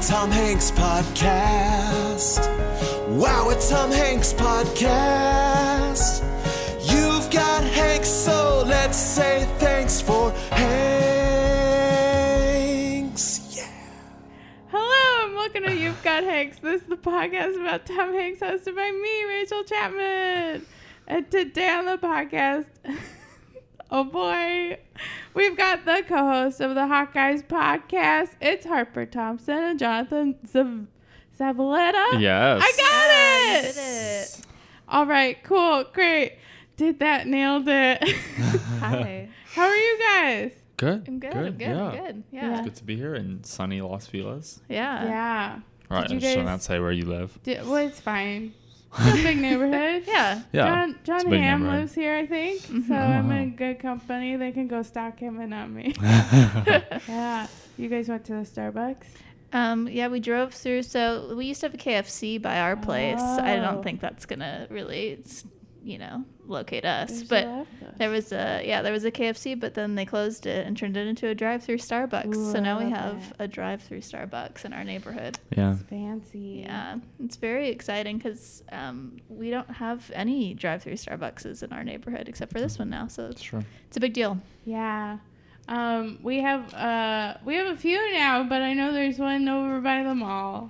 Tom Hanks Podcast. Wow, a Tom Hanks Podcast. You've got Hanks, so let's say thanks for Hanks. Yeah. Hello and welcome to You've Got Hanks. This is the podcast about Tom Hanks, hosted by me, Rachel Chapman. And today on the podcast, oh boy, we've got the co-host of the Hawkeyes podcast. It's Harper Thompson and Jonathan Zavaleta. Yes. I got it. You did it. All right, cool, great. Did that, nailed it. Hi. How are you guys? Good. I'm good. Good. I'm good. Yeah. I'm good. Yeah. Yeah. It's good to be here in sunny Los Feliz. Yeah. Yeah. Right. you I just guys- not say where you live. Well, it's fine. It's a big neighborhood. Yeah. Yeah. John it's a big Hamm neighborhood. lives here, I think. Mhm. So I'm wow. in good company. They can go stalk him and not me. Yeah. You guys went to the Starbucks? Yeah, we drove through. So we used to have a KFC by our place. I Oh. don't think that's gonna really, locate us. There's But left us. there was a KFC, but then they closed it and turned it into a drive-through Starbucks. Ooh, so I now we love have that. a drive-through Starbucks in our neighborhood. Yeah. It's fancy. Yeah, it's very exciting because we don't have any drive-through Starbucks in our neighborhood except for this one now. So That's true. it's a big deal. Yeah. We have a few now, but I know there's one over by the mall.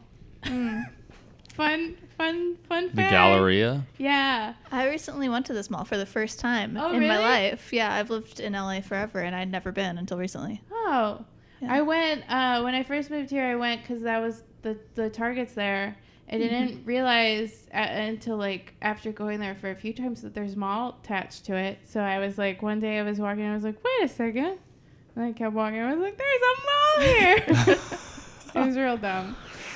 Fun The fact. Galleria. Yeah. I recently went to this mall for the first time Oh, in my really? life. Yeah, I've lived in LA forever and I'd never been until recently. Oh. Yeah. I went when I first moved here. I went because that was the Target's there. I didn't realize until like after going there for a few times that there's mall attached to it. So I was like, one day I was walking, I was like, wait a second. And I kept walking. I was like, there's a mall here. It was real dumb.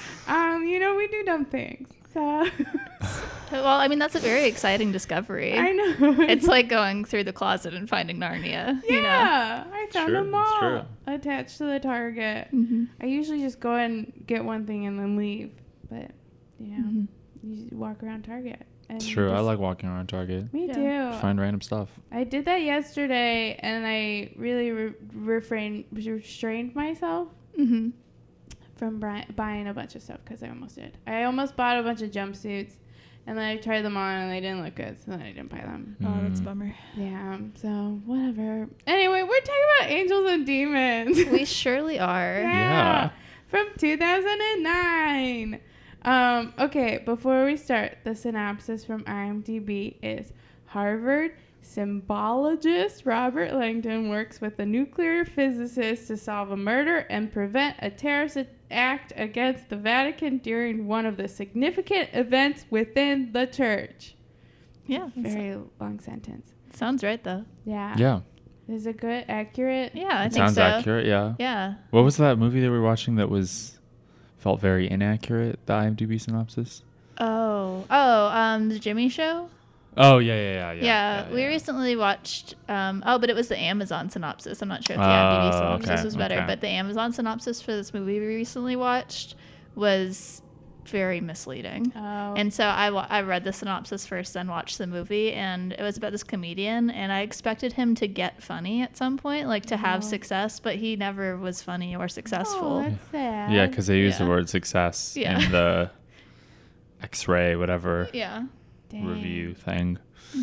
We do dumb things. So Well, I mean, that's a very exciting discovery. I know. It's like going through the closet and finding Narnia. Yeah, I found True, a it's mall true. attached to the Target. Mm-hmm. I usually just go and get one thing and then leave, but Mm-hmm. you just walk around Target. And It's you true. I just- like walking around Target. Me Yeah. too. Find random stuff. I did that yesterday, and I really restrained myself Mm-hmm. from buying a bunch of stuff because I almost did. I almost bought a bunch of jumpsuits, and then I tried them on and they didn't look good, so then I didn't buy them. Oh, that's a Mm. bummer. Yeah, so whatever. Anyway, we're talking about Angels and Demons. We surely are. Yeah. From 2009. Okay, before we start, the synopsis from IMDb is Harvard symbologist Robert Langdon works with a nuclear physicist to solve a murder and prevent a terrorist act against the Vatican during one of the significant events within the church. Yeah. Very long sentence. Sounds right, though. Yeah. Yeah. Is it good? Accurate? Yeah, I It think sounds so. accurate. Yeah. Yeah. What was that movie that we were watching that felt very inaccurate? The IMDb synopsis. The Jimmy Show? Oh yeah. Yeah, we recently watched, but it was the Amazon synopsis. I'm not sure if the IMDb synopsis okay, was better, okay. but the Amazon synopsis for this movie we recently watched was very misleading. Oh. And so I read the synopsis first, then watched the movie, and it was about this comedian, and I expected him to get funny at some point, like to have success, but he never was funny or successful. Oh, that's sad. Yeah, because they use the Yeah. word success Yeah. in the X-ray whatever Yeah. Dang. review thing.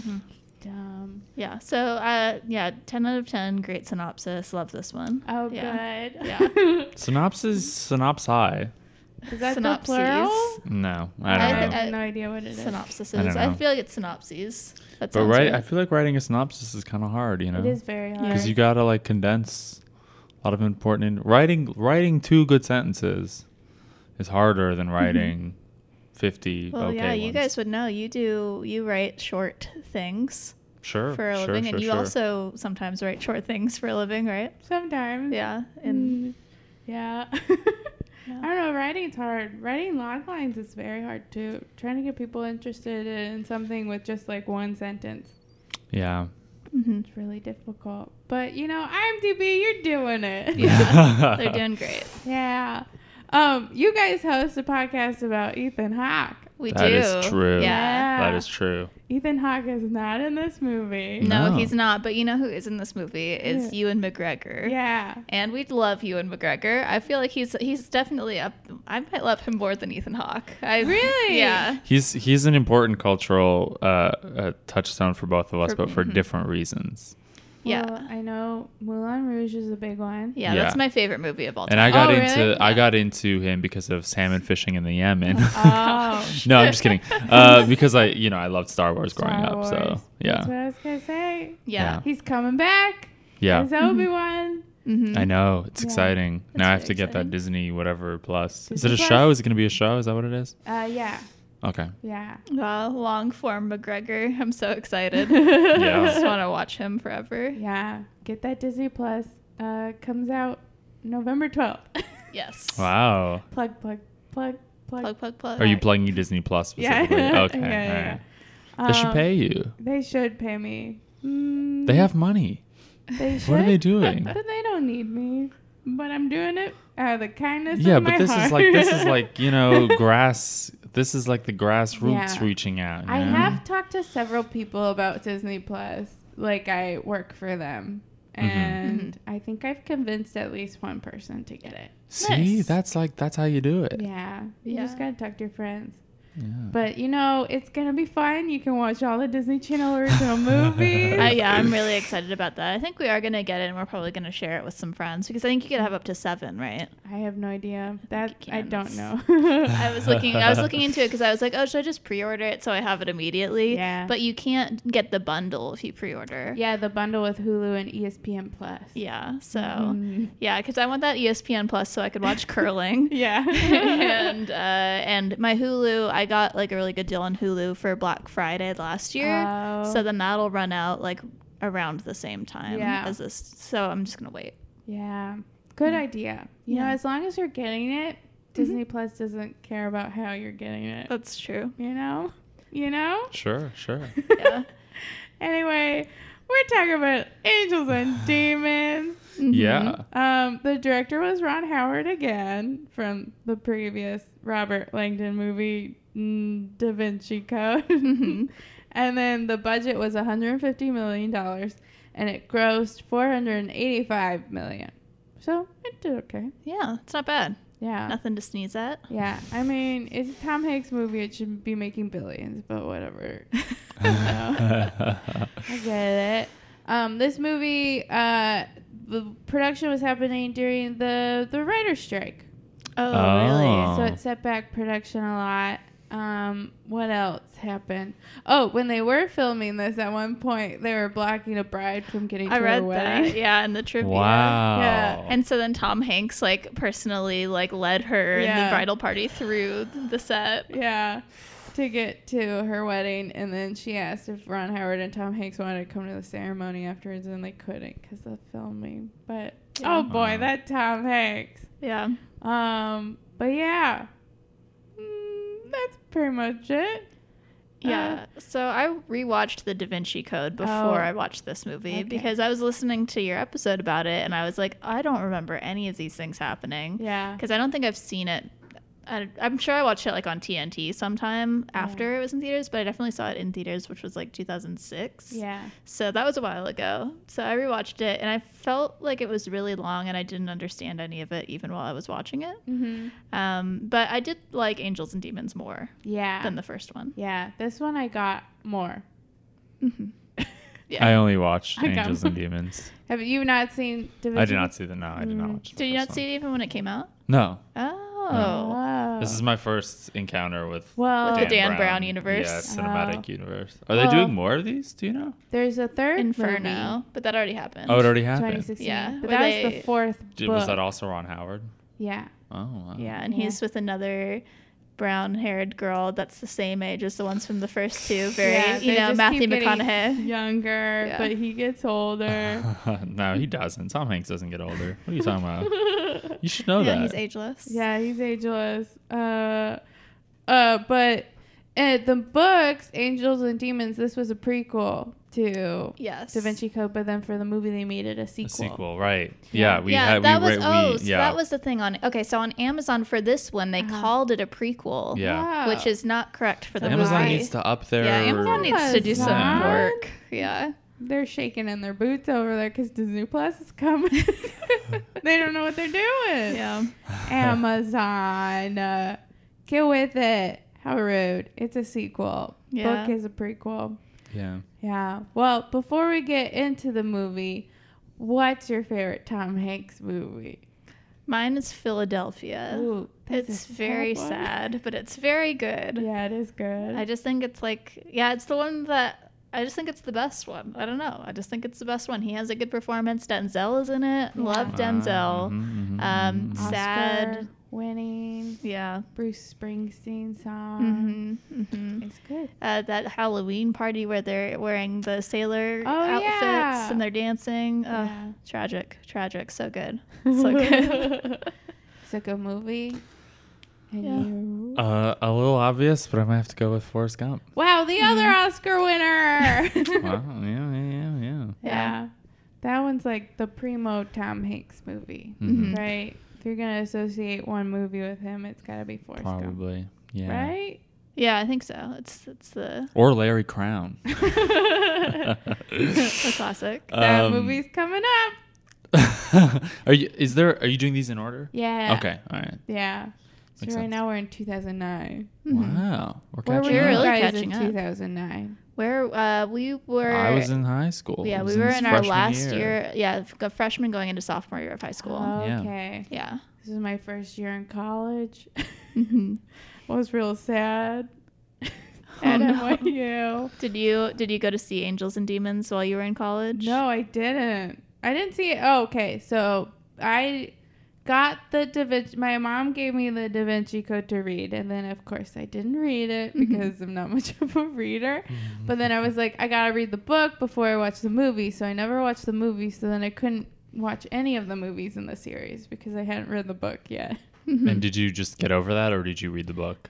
Dumb. Yeah. So, 10 out of 10, great synopsis. Love this one. Oh, Yeah. good. Yeah. Synopsi. Is that Synopses. the plural? No, I I don't know. have no idea what it is. Synopsises. I don't know. feel like it's synopses. That But sounds I right. feel like writing a synopsis is kind of hard, you know, It is very hard. because you gotta like condense a lot of important writing 2 good sentences is harder than writing 50 Well, okay yeah, you ones. guys would know. You write short things Sure, for a sure, living, sure, and you sure. also sometimes write short things for a living, right? Sometimes. Yeah. And Yeah. Yeah. I don't know. Writing's hard. Writing log lines is very hard too. Trying to get people interested in something with just like one sentence. Yeah. It's really difficult. But IMDb, you're doing it. yeah, they're doing great. Yeah. You guys host a podcast about Ethan Hawke. We That do. is true. Yeah. That is true. Ethan Hawke is not in this movie. No, No. he's not. But you know who is in this movie is Yeah. Ewan McGregor. Yeah. And we'd love Ewan McGregor. I feel like he's definitely up. I might love him more than Ethan Hawke. Really? Yeah. He's an important cultural touchstone for both of us, but for Mhm. different reasons. Yeah. Well, I know Moulin Rouge is a big one. Yeah, Yeah. that's my favorite movie of all And time. I got Oh, into really? I got into him because of salmon fishing in the Yemen. Oh. No, I'm just kidding. Because I loved Star Wars growing Star up. Wars. So That's what yeah, I was gonna say. yeah. He's coming back. yeah. As Obi-Wan. Mhm. I know it's Yeah. exciting. It's Now I have very to get that exciting. Disney whatever plus. Is Disney it a Plus? show? Is it going to be a show? Is that what it is? Yeah. Okay. Yeah. Long form McGregor. I'm so excited. Yeah. I just want to watch him forever. Yeah. Get that Disney Plus. Comes out November 12th. Yes. Wow. Plug. Plug, plug, plug. Are you plugging Disney Plus Yeah. specifically? Okay. Yeah. All right. They should pay you. They should pay me. They have money. They should. What are they doing? But they don't need me. But I'm doing it out of the kindness Yeah, of my but this heart. is like grass. This is like the grassroots Yeah. reaching out. I you know? have talked to several people about Disney Plus. Like I work for them. And I think I've convinced at least one person to get it. See, Nice. that's how you do it. Yeah. You Yeah. just gotta talk to your friends. Yeah. But it's gonna be fun. You can watch all the Disney Channel original movies. Yeah, I'm really excited about that. I think we are going to get it and we're probably going to share it with some friends because I think you could have up to 7, right? I have no idea. That You I can. don't know. I was looking into it because I was like, oh, should I just pre-order it so I have it immediately? Yeah. But you can't get the bundle if you pre-order. Yeah, the bundle with Hulu and ESPN Plus. Yeah. So Mhm. yeah, because I want that ESPN Plus so I could watch curling. Yeah. and my Hulu, I got like a really good deal on Hulu for Black Friday last year. Oh. So then that'll run out like around the same time Yeah. as this. So I'm just gonna wait. Yeah. Good idea. You know, Yeah. as long as you're getting it, Disney Plus doesn't care about how you're getting it. That's true. You know? You know? Sure. Yeah. Anyway, we're talking about Angels and Demons. Yeah. The director was Ron Howard again from the previous Robert Langdon movie, Da Vinci Code. And then the budget was $150 million and it grossed $485 million. So it did okay. Yeah, it's not bad. Yeah. Nothing to sneeze at. Yeah. I mean, it's a Tom Hanks movie. It should be making billions, but whatever. I don't know. I get it. This movie, the production was happening during the writer's strike. Oh, Oh. So it set back production a lot. What else happened? Oh, when they were filming this, at one point, they were blocking a bride from getting to I her read wedding. that. Yeah, in the trivia. Wow. Yeah. And so then Tom Hanks like personally like led her in Yeah. the bridal party through the set. Yeah, to get to her wedding, and then she asked if Ron Howard and Tom Hanks wanted to come to the ceremony afterwards, and they couldn't because of filming. But Yeah. oh boy, that Tom Hanks. Yeah. But yeah, that's pretty much it. Yeah. So I rewatched the Da Vinci Code before Oh. I watched this movie Okay. because I was listening to your episode about it and I was like, I don't remember any of these things happening. Yeah. Because I don't think I've seen it. I'm sure I watched it like on TNT sometime after it was in theaters, but I definitely saw it in theaters, which was like 2006. Yeah. So that was a while ago. So I rewatched it and I felt like it was really long and I didn't understand any of it even while I was watching it. Mm-hmm. But I did like Angels and Demons more Yeah. than the first one. Yeah. This one I got more. Yeah. I only watched I got Angels and Demons. Have you not seen Da Vinci? I did not see the. No, I did not watch. the Did you first not see it even when it came out? one. No. Oh. Oh. This is my first encounter with Well, With the Dan Brown universe. Yeah, cinematic Oh. universe. Are they Well- doing more of these? Do you know? there's a third Inferno. movie, But that already happened. Oh, it already happened. 2016. Yeah, But where that was they- the fourth book. Was that also Ron Howard? Yeah. Oh, wow. Yeah, and Yeah. he's with another brown-haired girl that's the same age as the ones from the first two. Very, Yeah, you they know, just Matthew keep getting McConaughey. Younger, Yeah. but he gets older. No, he doesn't. Tom Hanks doesn't get older. What are you talking about? You should know Yeah, that. he's ageless. Yeah, he's ageless. But the books, Angels and Demons, this was a prequel. to Yes. Da Vinci Code, but then for the movie they made it a sequel. A sequel, right? Yeah, that was the thing on. Okay, so on Amazon for this one, they called it a prequel. Yeah. Which is not correct for the Amazon movie. needs to up their. Yeah, Amazon needs to do some Amazon? work. Yeah. They're shaking in their boots over there because Disney Plus is coming. They don't know what they're doing. Yeah. Amazon, get with it. How rude. It's a sequel. Yeah. Book is a prequel. Yeah. Yeah. Well, before we get into the movie, what's your favorite Tom Hanks movie? Mine is Philadelphia. Ooh, that's It's a very one. sad, but it's very good. Yeah, it is good. I just think it's like, yeah, it's the one that I just think it's the best one. I don't know. I just think it's the best one. He has a good performance. Denzel is in it. Yeah. Love Denzel. Sad. Oscar winning Yeah. Bruce Springsteen song. It's good. That Halloween party where they're wearing the sailor Oh, outfits yeah. and they're dancing. Yeah. Tragic. So good. So good. It's a good movie. And Yeah. you? A little obvious, but I might have to go with Forrest Gump. Wow, the other Oscar winner. Wow. Yeah. Yeah. That one's like the primo Tom Hanks movie, Mhm. right? If you're going to associate one movie with him, it's got to be Forrest Gump. Probably. Yeah. Right? Yeah, I think so. It's the Or Larry Crown. the classic. That movie's coming up. Are you doing these in order? Yeah. Okay. All right. Yeah. So Makes right sense. now we're in 2009. Wow. We're Where were catching you You're up. really guys catching in up. 2009? Where we were. I was in high school. Yeah, I we was were in our freshman last year. Yeah, freshman going into sophomore year of high school. Yeah. Okay. Yeah. This is my first year in college. Mhm. I was real sad Oh, at no. NYU. Did you go to see Angels and Demons while you were in college? No, I didn't. I didn't see it. Oh, okay. So I got the Da Vinci. My mom gave me the Da Vinci Code to read, and then of course I didn't read it because I'm not much of a reader. But then I was like, I gotta read the book before I watch the movie. So I never watched the movie. So then I couldn't watch any of the movies in the series because I hadn't read the book yet. And did you just get over that, or did you read the book?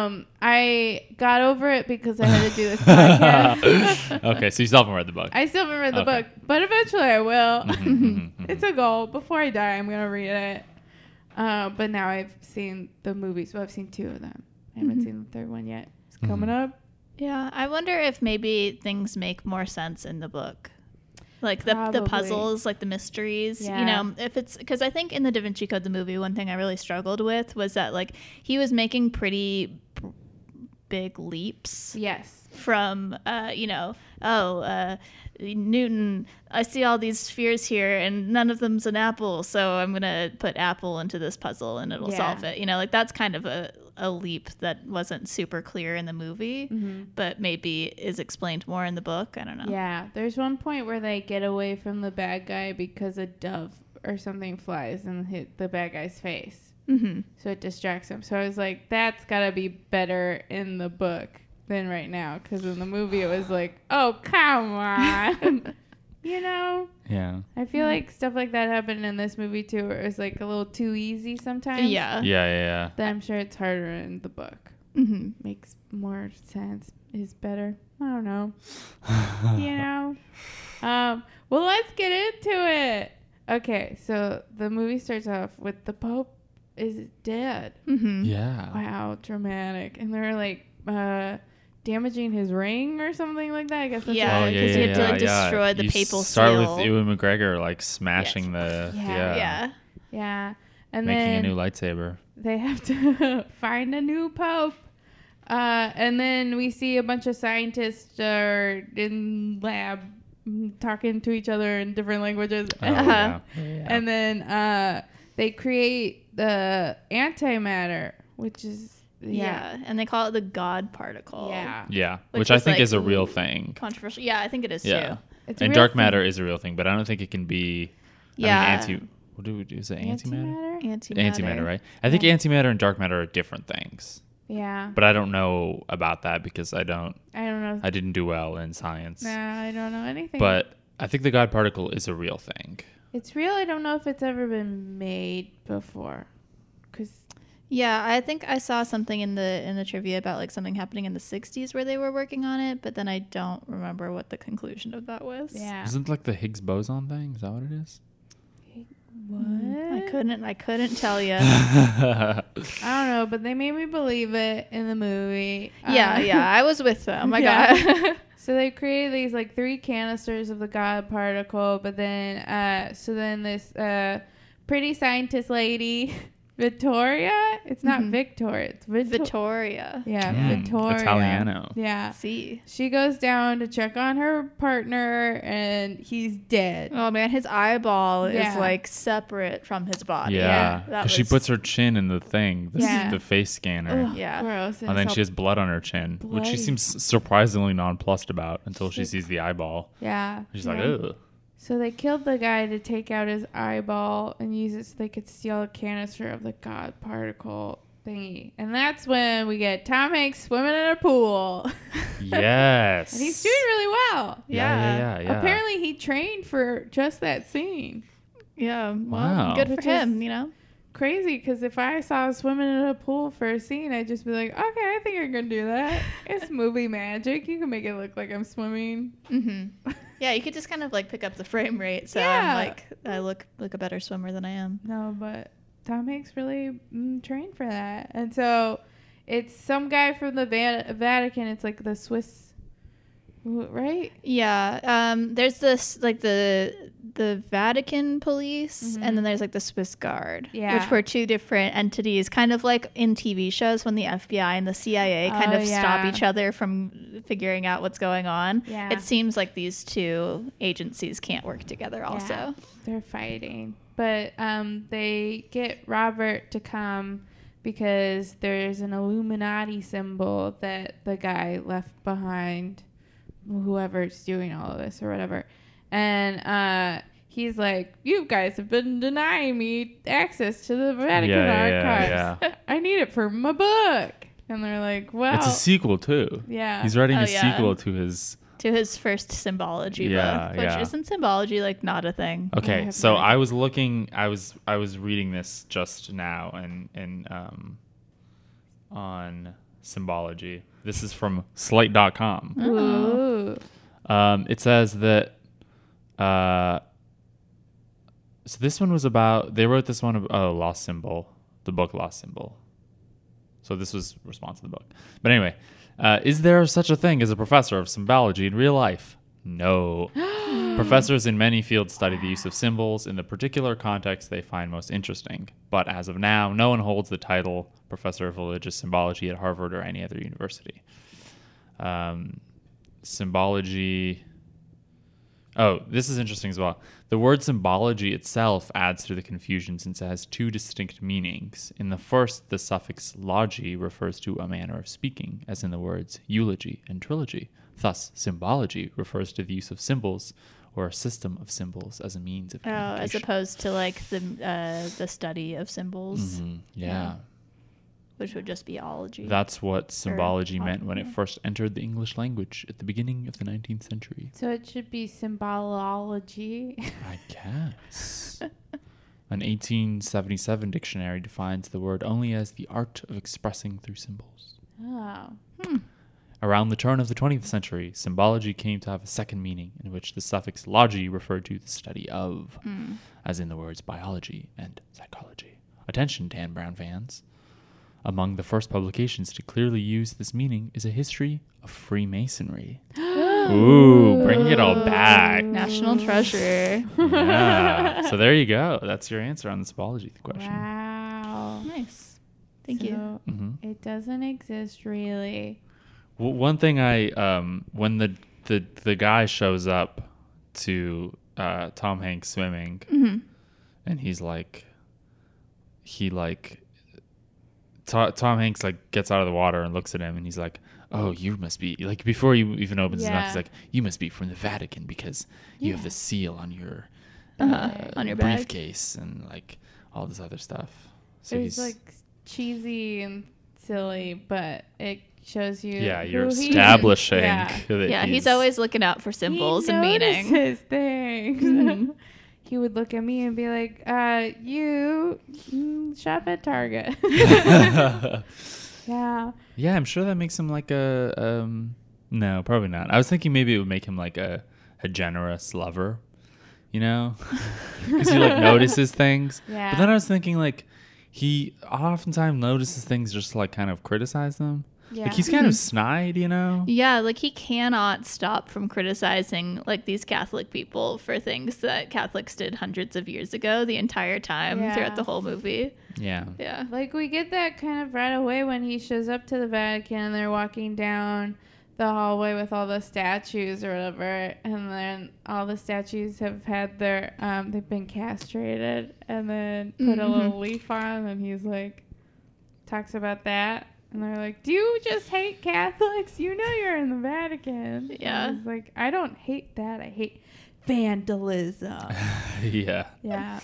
I got over it because I had to do this podcast. Okay, so you still haven't read the book. I still haven't read the Okay. book, but eventually I will. Mhm. It's a goal. Before I die, I'm gonna read it. But now I've seen the movies. Well, I've seen 2 of them. I haven't seen the third one yet. It's coming up. Yeah, I wonder if maybe things make more sense in the book. Like the Probably. puzzles, like the mysteries, Yeah. you know, if it's because I think in the Da Vinci Code, the movie, one thing I really struggled with was that like he was making pretty big leaps Yes. from, Newton, I see all these spheres here and none of them's an apple. So I'm going to put apple into this puzzle and it'll Yeah. solve it. You know, like that's kind of a leap that wasn't super clear in the movie, but maybe is explained more in the book. I don't know. Yeah. There's one point where they get away from the bad guy because a dove or something flies and hit the bad guy's face. Mm-hmm. So it distracts him. So I was like, that's got to be better in the book than right now. Because in the movie, it was like, oh, come on. You know? Yeah. I feel like stuff like that happened in this movie too, where it was like a little too easy sometimes. Yeah. Yeah. Then I'm sure it's harder in the book. Mm-hmm. Makes more sense. Is better. I don't know. You know? Well, let's get into it. Okay, so the movie starts off with the Pope is dead. Mm-hmm. Yeah. Wow, dramatic. And they're like damaging his ring or something like that. I guess that's Yeah, what Oh, it yeah, is. because you had to, like, yeah. destroy the You papal start seal. with Ewan McGregor like smashing the Yeah. Yeah. And making then a new lightsaber. they have to find a new pope. And then we see a bunch of scientists are in lab talking to each other in different languages. Oh, yeah. And then they create the antimatter, which is Yeah. And they call it the God particle. Yeah. Yeah, Which which I is, think like, is a real thing. Controversial. Yeah, I think it is Yeah. too. It's a And real dark thing. matter is a real thing, but I don't think it can be. Yeah. What do we do? Is it antimatter? Antimatter. Right? I think antimatter and dark matter are different things, Yeah. but I don't know about that because I I don't know. didn't do well in science. Nah, I don't know anything. But I think the God particle is a real thing. it's real. I don't know if it's ever been made before. Because Yeah, I think I saw something in the trivia about like something happening in the 60s where they were working on it, but then I don't remember what the conclusion of that was. Yeah. Isn't like the Higgs boson thing? Is that what it is? What? I couldn't tell you. I don't know, but they made me believe it in the movie. Yeah, I was with them. I Yeah. got So they created these like 3 canisters of the God particle, but then then this pretty scientist lady, Vittoria. It's not Victoria. It's Victoria. Yeah, Mm, Vittoria. Italiano. Yeah. See. She goes down to check on her partner, and he's dead. Oh man, his eyeball Yeah. is like separate from his body. Yeah. that Because she was- puts her chin in the thing, Yeah. the face scanner. Ugh, Yeah. gross. And then it's she all has blood on her chin, which she bloody. seems surprisingly nonplussed about until she sees the eyeball. Yeah. She's yeah. like, ugh. So they killed the guy to take out his eyeball and use it so they could steal a canister of the God particle thingy. And that's when we get Tom Hanks swimming in a pool. Yes. And he's doing really well. Yeah. Apparently he trained for just that scene. Yeah. Well, Wow. good for Which him, is- you know? Crazy, because if I saw swimming in a pool for a scene, I'd just be like, okay, I think I can do that. It's movie magic. You can make it look like I'm swimming. Mm-hmm. Yeah, you could just kind of like pick up the frame rate, so Yeah. I'm like I look like a better swimmer than I am. No, but Tom Hanks really trained for that. And so it's some guy from the Vatican. It's like the Swiss, right? Yeah. There's this like the Vatican police, and then there's like the Swiss Guard, Yeah. which were 2 different entities, kind of like in TV shows when the FBI and the CIA kind Oh, of stop yeah. each other from figuring out what's going on. Yeah. It seems like these 2 agencies can't work together also. Yeah, they're fighting. But they get Robert to come because there's an Illuminati symbol that the guy left behind, whoever's doing all of this or whatever. And he's like, you guys have been denying me access to the Vatican archives. yeah. I need it for my book. And they're like, well, It's a sequel, too. yeah. He's writing Oh, a yeah. sequel to his... To his first symbology Yeah, book, which yeah. isn't symbology like not a thing. I Okay, have so no I was looking. I was reading this just now, and on symbology. This is from Slate.com. Ooh. It says that. So this one was about. They wrote this one. Lost Symbol, the book Lost Symbol. So this was a response to the book. But anyway, is there such a thing as a professor of symbology in real life? No. Professors in many fields study the use of symbols in the particular context they find most interesting. But as of now, no one holds the title Professor of Religious Symbology at Harvard or any other university. Symbology. Oh, this is interesting as well. The word symbology itself adds to the confusion since it has 2 distinct meanings. In the first, the suffix logy refers to a manner of speaking, as in the words eulogy and trilogy. Thus, symbology refers to the use of symbols or a system of symbols as a means of Oh, as communication. opposed to like the study of symbols, Yeah. which would just be ology. That's what symbology Or- meant when it yeah. first entered the English language at the beginning of the 19th century. So it should be symbolology. I guess. An 1877 dictionary defines the word only as the art of expressing through symbols. Oh. Around the turn of the 20th century, symbology came to have a second meaning in which the suffix logy referred to the study of, as in the words biology and psychology. Attention, Dan Brown fans. Among the first publications to clearly use this meaning is a history of Freemasonry. Ooh, bringing it all back. National treasure. Yeah. So there you go. That's your answer on the symbology question. Wow. Nice. Thank you. So Mm-hmm. it doesn't exist really. Well, one thing when the guy shows up to Tom Hanks swimming, and he's like, Tom Hanks like gets out of the water and looks at him, and he's like, "Oh, you must be like." Before he even opens his mouth, he's Yeah. like, "You must be from the Vatican because you have the seal on your On your bag. briefcase and like all this other stuff." So It's he's like cheesy and silly, but it shows you. yeah, who you're he is. establishing Yeah. that Yeah, he's always looking out for symbols he and meaning. notices things. Mhm. he would look at me and be like, you shop at Target. Yeah. Yeah, I'm sure that makes him like a no, probably not. I was thinking maybe it would make him like a generous lover, you know, because he like notices things. Yeah. But then I was thinking like he oftentimes notices things just to, like kind of criticize them. Yeah. Like he's kind of snide, you know. Yeah, like he cannot stop from criticizing like these Catholic people for things that Catholics did hundreds of years ago the entire time Yeah. throughout the whole movie. Yeah. Yeah. Like, we get that kind of right away when he shows up to the Vatican and they're walking down the hallway with all the statues or whatever. And then all the statues have had their, they've been castrated and then put a little leaf on. And he's like, talks about that. And they're like, do you just hate Catholics? You know you're in the Vatican. Yeah. And he's like, I don't hate that. I hate vandalism. Yeah. Yeah.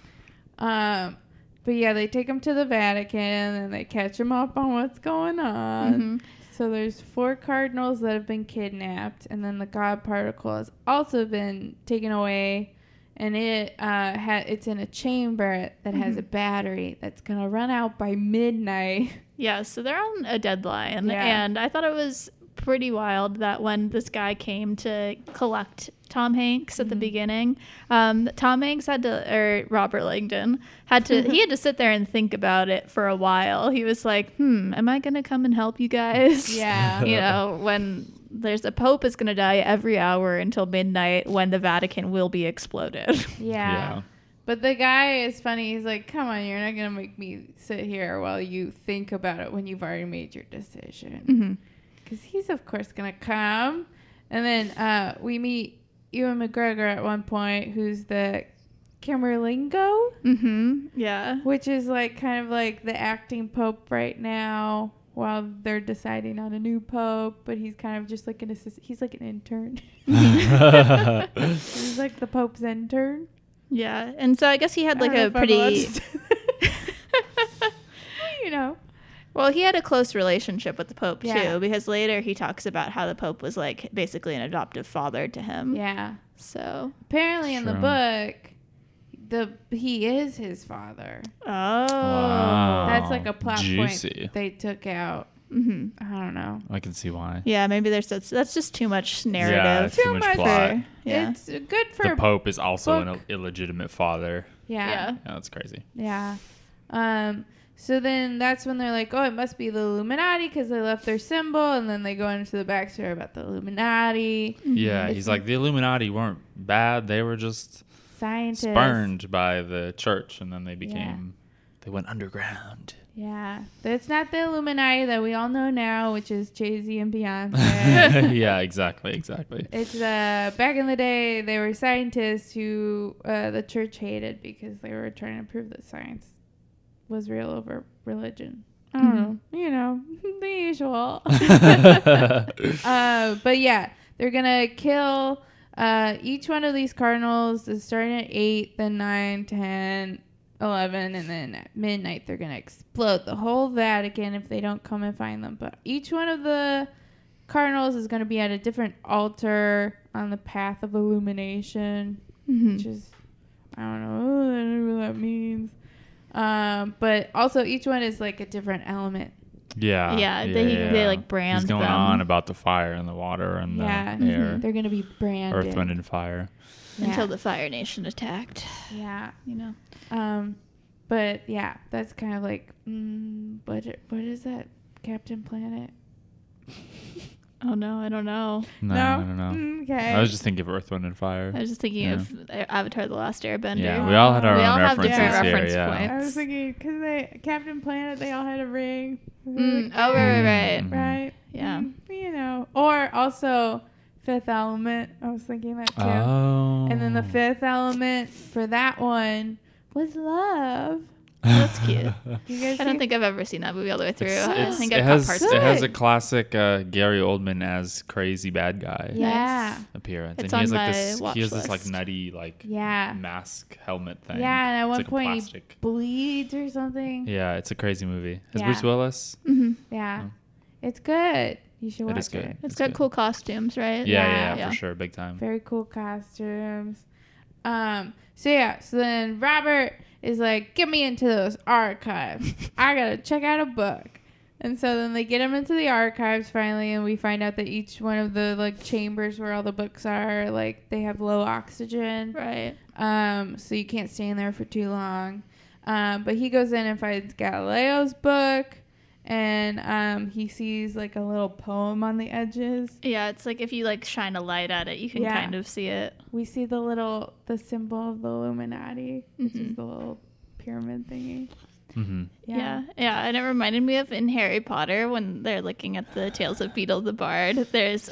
But yeah, they take him to the Vatican and they catch him up on what's going on. So there's 4 cardinals that have been kidnapped, and then the God particle has also been taken away, and it's in a chamber that has a battery that's gonna run out by midnight. Yeah, so they're on a deadline. Yeah. And I thought it was pretty wild that when this guy came to collect Tom Hanks at the beginning, Tom Hanks Robert Langdon he had to sit there and think about it for a while. He was like, am I going to come and help you guys? Yeah. You know, when there's a pope is going to die every hour until midnight when the Vatican will be exploded. Yeah. But the guy is funny. He's like, come on, you're not going to make me sit here while you think about it when you've already made your decision. Because he's, of course, going to come. And then we meet Ewan McGregor at one point, who's the Camerlingo, Yeah. which is like kind of like the acting pope right now while they're deciding on a new pope. But he's kind of just like an assistant. He's like an intern. He's like the pope's intern. Yeah. And so I guess he had like I a don't know if I'm allowed pretty... to say that. You know. Well, he had a close relationship with the Pope, Yeah. too, because later he talks about how the Pope was, like, basically an adoptive father to him. Yeah. So. Apparently in the True. book, he is his father. Oh. Wow. That's like a plot Juicy. point they took out. I don't know. I can see why. Yeah, maybe that's just too much Yeah, narrative. too much plot. Yeah. It's good for The Pope is also book. an illegitimate father. Yeah. Yeah. Yeah, that's crazy. Yeah. So then that's when they're like, oh, it must be the Illuminati because they left their symbol. And then they go into the backstory about the Illuminati. Yeah, It's he's like, the Illuminati weren't bad. They were just Scientists. spurned by the church, and then they they went underground. Yeah. It's not the Illuminati that we all know now, which is Jay-Z and Beyonce. Yeah, exactly. It's back in the day, they were scientists who the church hated because they were trying to prove that science was real over religion. I don't know. You know, the usual. But yeah, they're going to kill each one of these cardinals is starting at 8, then 9, 10, 11, and then at midnight they're going to explode the whole Vatican if they don't come and find them. But each one of the cardinals is going to be at a different altar on the path of illumination, which is, I don't know what that means. But also each one is like a different element. Yeah. They like brand He's going them. on about the fire and the water and the air. They're going to be branded. Earth, wind, and fire. Until the Fire Nation attacked. Yeah. You know. But yeah, that's kind of like, what is that? Captain Planet? Oh no, I don't know. No, I don't know. Okay. I was just thinking of Earth, Wind, and Fire. I was just thinking of Avatar: The Last Airbender. Yeah, we all had our We own all have references different here. reference Yeah. points. I was thinking, because Captain Planet, they all had a ring. Oh, right. Right? Yeah. You know. Or also Fifth Element. I was thinking that too. Oh. And then the fifth element for that one was love. That's cute. You guys I don't think I've ever seen that movie all the way through. I think it I've has caught parts it of has it. a classic Gary Oldman as crazy bad guy Yeah. appearance, It's and he has on like my this. watch He has this like list. nutty like Yeah. mask helmet thing. Yeah, and at It's one like a point plastic. he bleeds or something. Yeah, it's a crazy movie. Has Yeah. Bruce Willis? Yeah. It's good. You should watch It is good. It's got cool costumes, right? Yeah, Yeah. for sure, big time. Very cool costumes. So then Robert is like, get me into those archives. I gotta check out a book. And so then they get him into the archives finally, and we find out that each one of the like chambers where all the books are, like they have low oxygen. Right. So you can't stay in there for too long. But he goes in and finds Galileo's book, and he sees like a little poem on the edges. Yeah, it's like if you like shine a light at it, you can kind of see it. We see the symbol of the Illuminati, which is the little pyramid thingy. Mm-hmm. Yeah, and it reminded me of in Harry Potter when they're looking at the Tales of Beedle the Bard. There's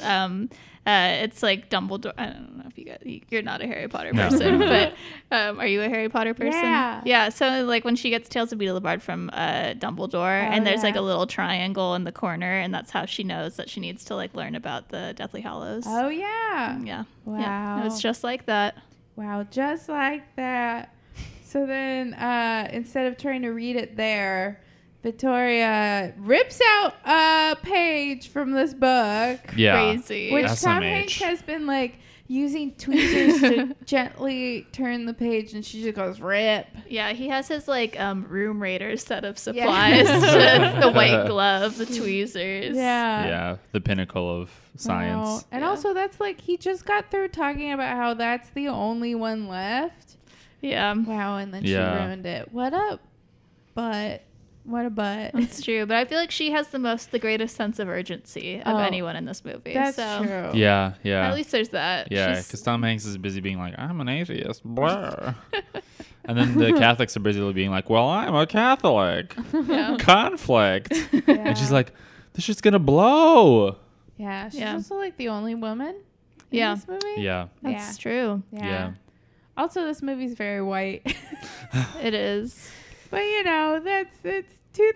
it's like Dumbledore. I don't know if you're not a Harry Potter person, but are you a Harry Potter person? Yeah. So like when she gets Tales of Beedle the Bard from Dumbledore, and there's like a little triangle in the corner, and that's how she knows that she needs to like learn about the Deathly Hallows. Oh yeah. Yeah. Wow. Yeah. It's just like that. Wow, just like that. So then, instead of trying to read it there, Victoria rips out a page from this book. Yeah. Crazy. Which SMH. Tom Hanks has been like using tweezers to gently turn the page, and she just goes rip. Yeah, he has his like room raiders set of supplies, the white glove, the tweezers. Yeah, the pinnacle of science. Wow. And also, that's like he just got through talking about how that's the only one left. Yeah. Wow, and then she ruined it. What a butt. It's true, but I feel like she has the greatest sense of urgency of anyone in this movie. That's so true. Yeah. At least there's that. Yeah, because Tom Hanks is busy being like, I'm an atheist. Blah. And then the Catholics are busy being like, well, I'm a Catholic. Yeah. Conflict. Yeah. And she's like, this shit's gonna blow. Yeah, she's also like the only woman in this movie. Yeah. That's true. Yeah. Also, this movie's very white. It is. But it's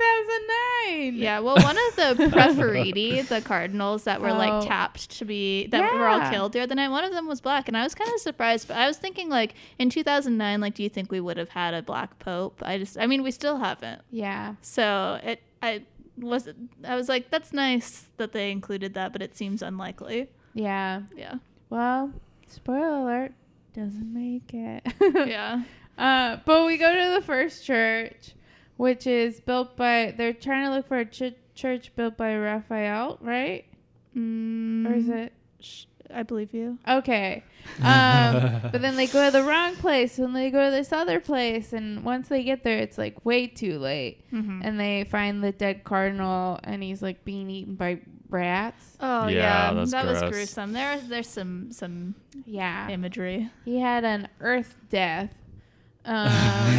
2009. Yeah, well, one of the Preferiti, the cardinals that were like tapped to be were all killed the other night. One of them was black, and I was kind of surprised. But I was thinking, like, in 2009, like, do you think we would have had a black pope? I mean, we still haven't. Yeah. So I was like, that's nice that they included that, but it seems unlikely. Yeah. Yeah. Well, spoiler alert, doesn't make it. Yeah. But we go to the first church, which is built by, they're trying to look for a church built by Raphael, right? Or is it? I believe you. Okay. But then they go to the wrong place and they go to this other place. And once they get there, it's like way too late. Mm-hmm. And they find the dead cardinal and he's like being eaten by rats. Oh Yeah, yeah, that's that was gross. gruesome. There's some Yeah. imagery. He had an earth death. And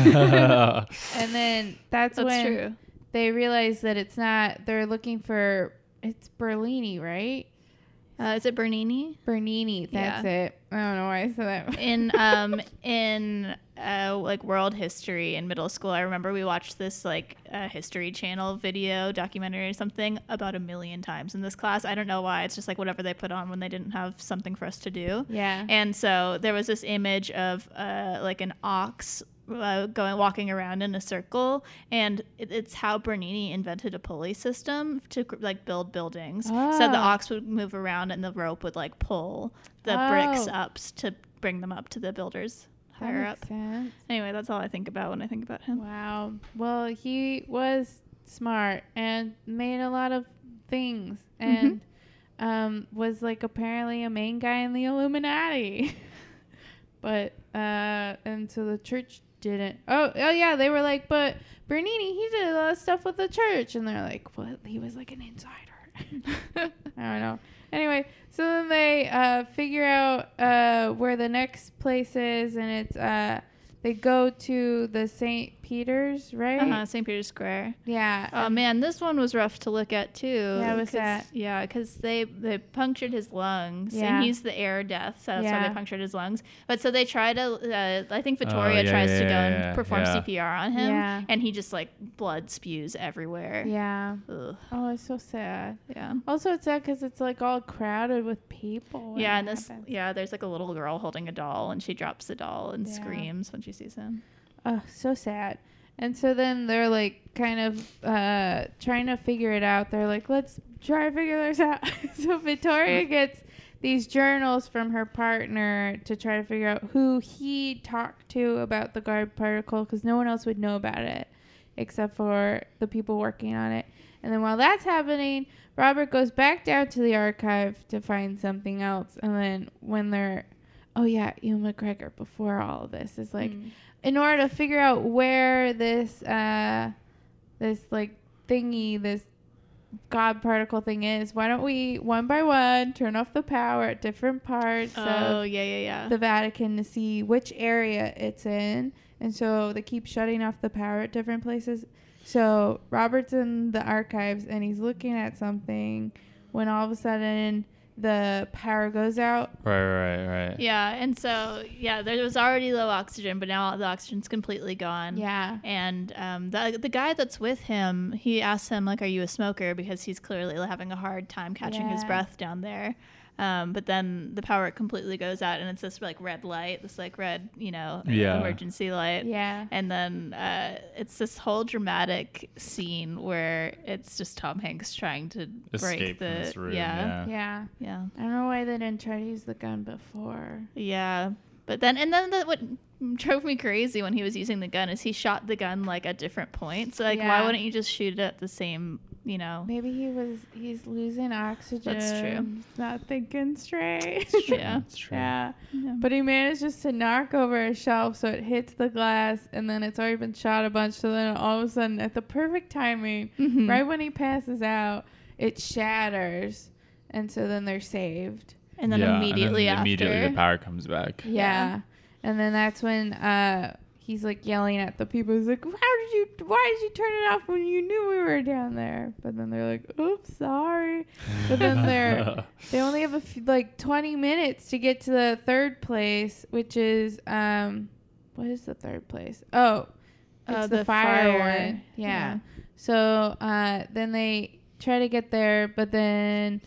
then that's when true. they realize that it's not, they're looking for, it's Bernini, right? Is it Bernini? Bernini, that's it. I don't know why I said that. In like world history in middle school, I remember we watched this like History Channel video documentary or something about 1 million times in this class. I don't know why. It's just like whatever they put on when they didn't have something for us to do. Yeah. And so there was this image of like an ox walking around in a circle, and it's how Bernini invented a pulley system to like build buildings. So the ox would move around and the rope would like pull the bricks up to bring them up to the builders higher up. Sense. Anyway, that's all I think about when I think about him. Wow. Well, he was smart and made a lot of things and was like apparently a main guy in the Illuminati. But and so the church didn't. Oh yeah, they were like, but Bernini, he did a lot of stuff with the church, and they're like, what? He was like an insider. I don't know. Anyway, so then they figure out where the next place is, and it's they go to the St. Peter's, right? St. Peter's Square. Yeah. Oh man, this one was rough to look at too. Yeah, what's that? Yeah, because they punctured his lungs, Yeah. and he's the air death, so that's why Yeah. they punctured his lungs. But so they try to, I think Victoria tries to go and perform CPR on him, Yeah. and he just like blood spews everywhere. Yeah. Ugh. Oh, it's so sad. Yeah. Also, it's sad because it's like all crowded with people. when Yeah, it and this, happens. there's like a little girl holding a doll, and she drops the doll and Yeah. screams when she sees him. Oh, so sad. And so then they're like kind of trying to figure it out. They're like, let's try to figure this out. So Victoria gets these journals from her partner to try to figure out who he talked to about the guard particle, because no one else would know about it except for the people working on it. And then while that's happening, Robert goes back down to the archive to find something else. And then when they're, Ewan McGregor, before all of this, is like, in order to figure out where this like thingy, this God particle thing is, why don't we one by one turn off the power at different parts of the Vatican to see which area it's in. And so they keep shutting off the power at different places. So Robert's in the archives and he's looking at something when all of a sudden the power goes out. Right. Yeah, and so, there was already low oxygen, but now the oxygen's completely gone. Yeah. And the guy that's with him, he asks him, like, are you a smoker? Because he's clearly having a hard time catching his breath down there. But then the power completely goes out, and it's this, like, red light, this, like, red, emergency light. Yeah. And then it's this whole dramatic scene where it's just Tom Hanks trying to escape break from this room. Yeah. I don't know why they didn't try to use the gun before. Yeah. But then what drove me crazy when he was using the gun is he shot the gun, like, at different points. So, like, why wouldn't you just shoot it at the same, Maybe he's losing oxygen. That's true. He's not thinking straight. Yeah. That's true. Yeah. But he managed just to knock over a shelf so it hits the glass, and then it's already been shot a bunch. So then all of a sudden, at the perfect timing, right when he passes out, it shatters. And so then they're saved. And then immediately the power comes back. Yeah. And then that's when he's like yelling at the people. He's like, why did you turn it off when you knew we were down there? But then they're like, oops, sorry. But then they only have 20 minutes to get to the third place, which is, what is the third place? Oh, it's the fire one. Yeah. So then they try to get there, but then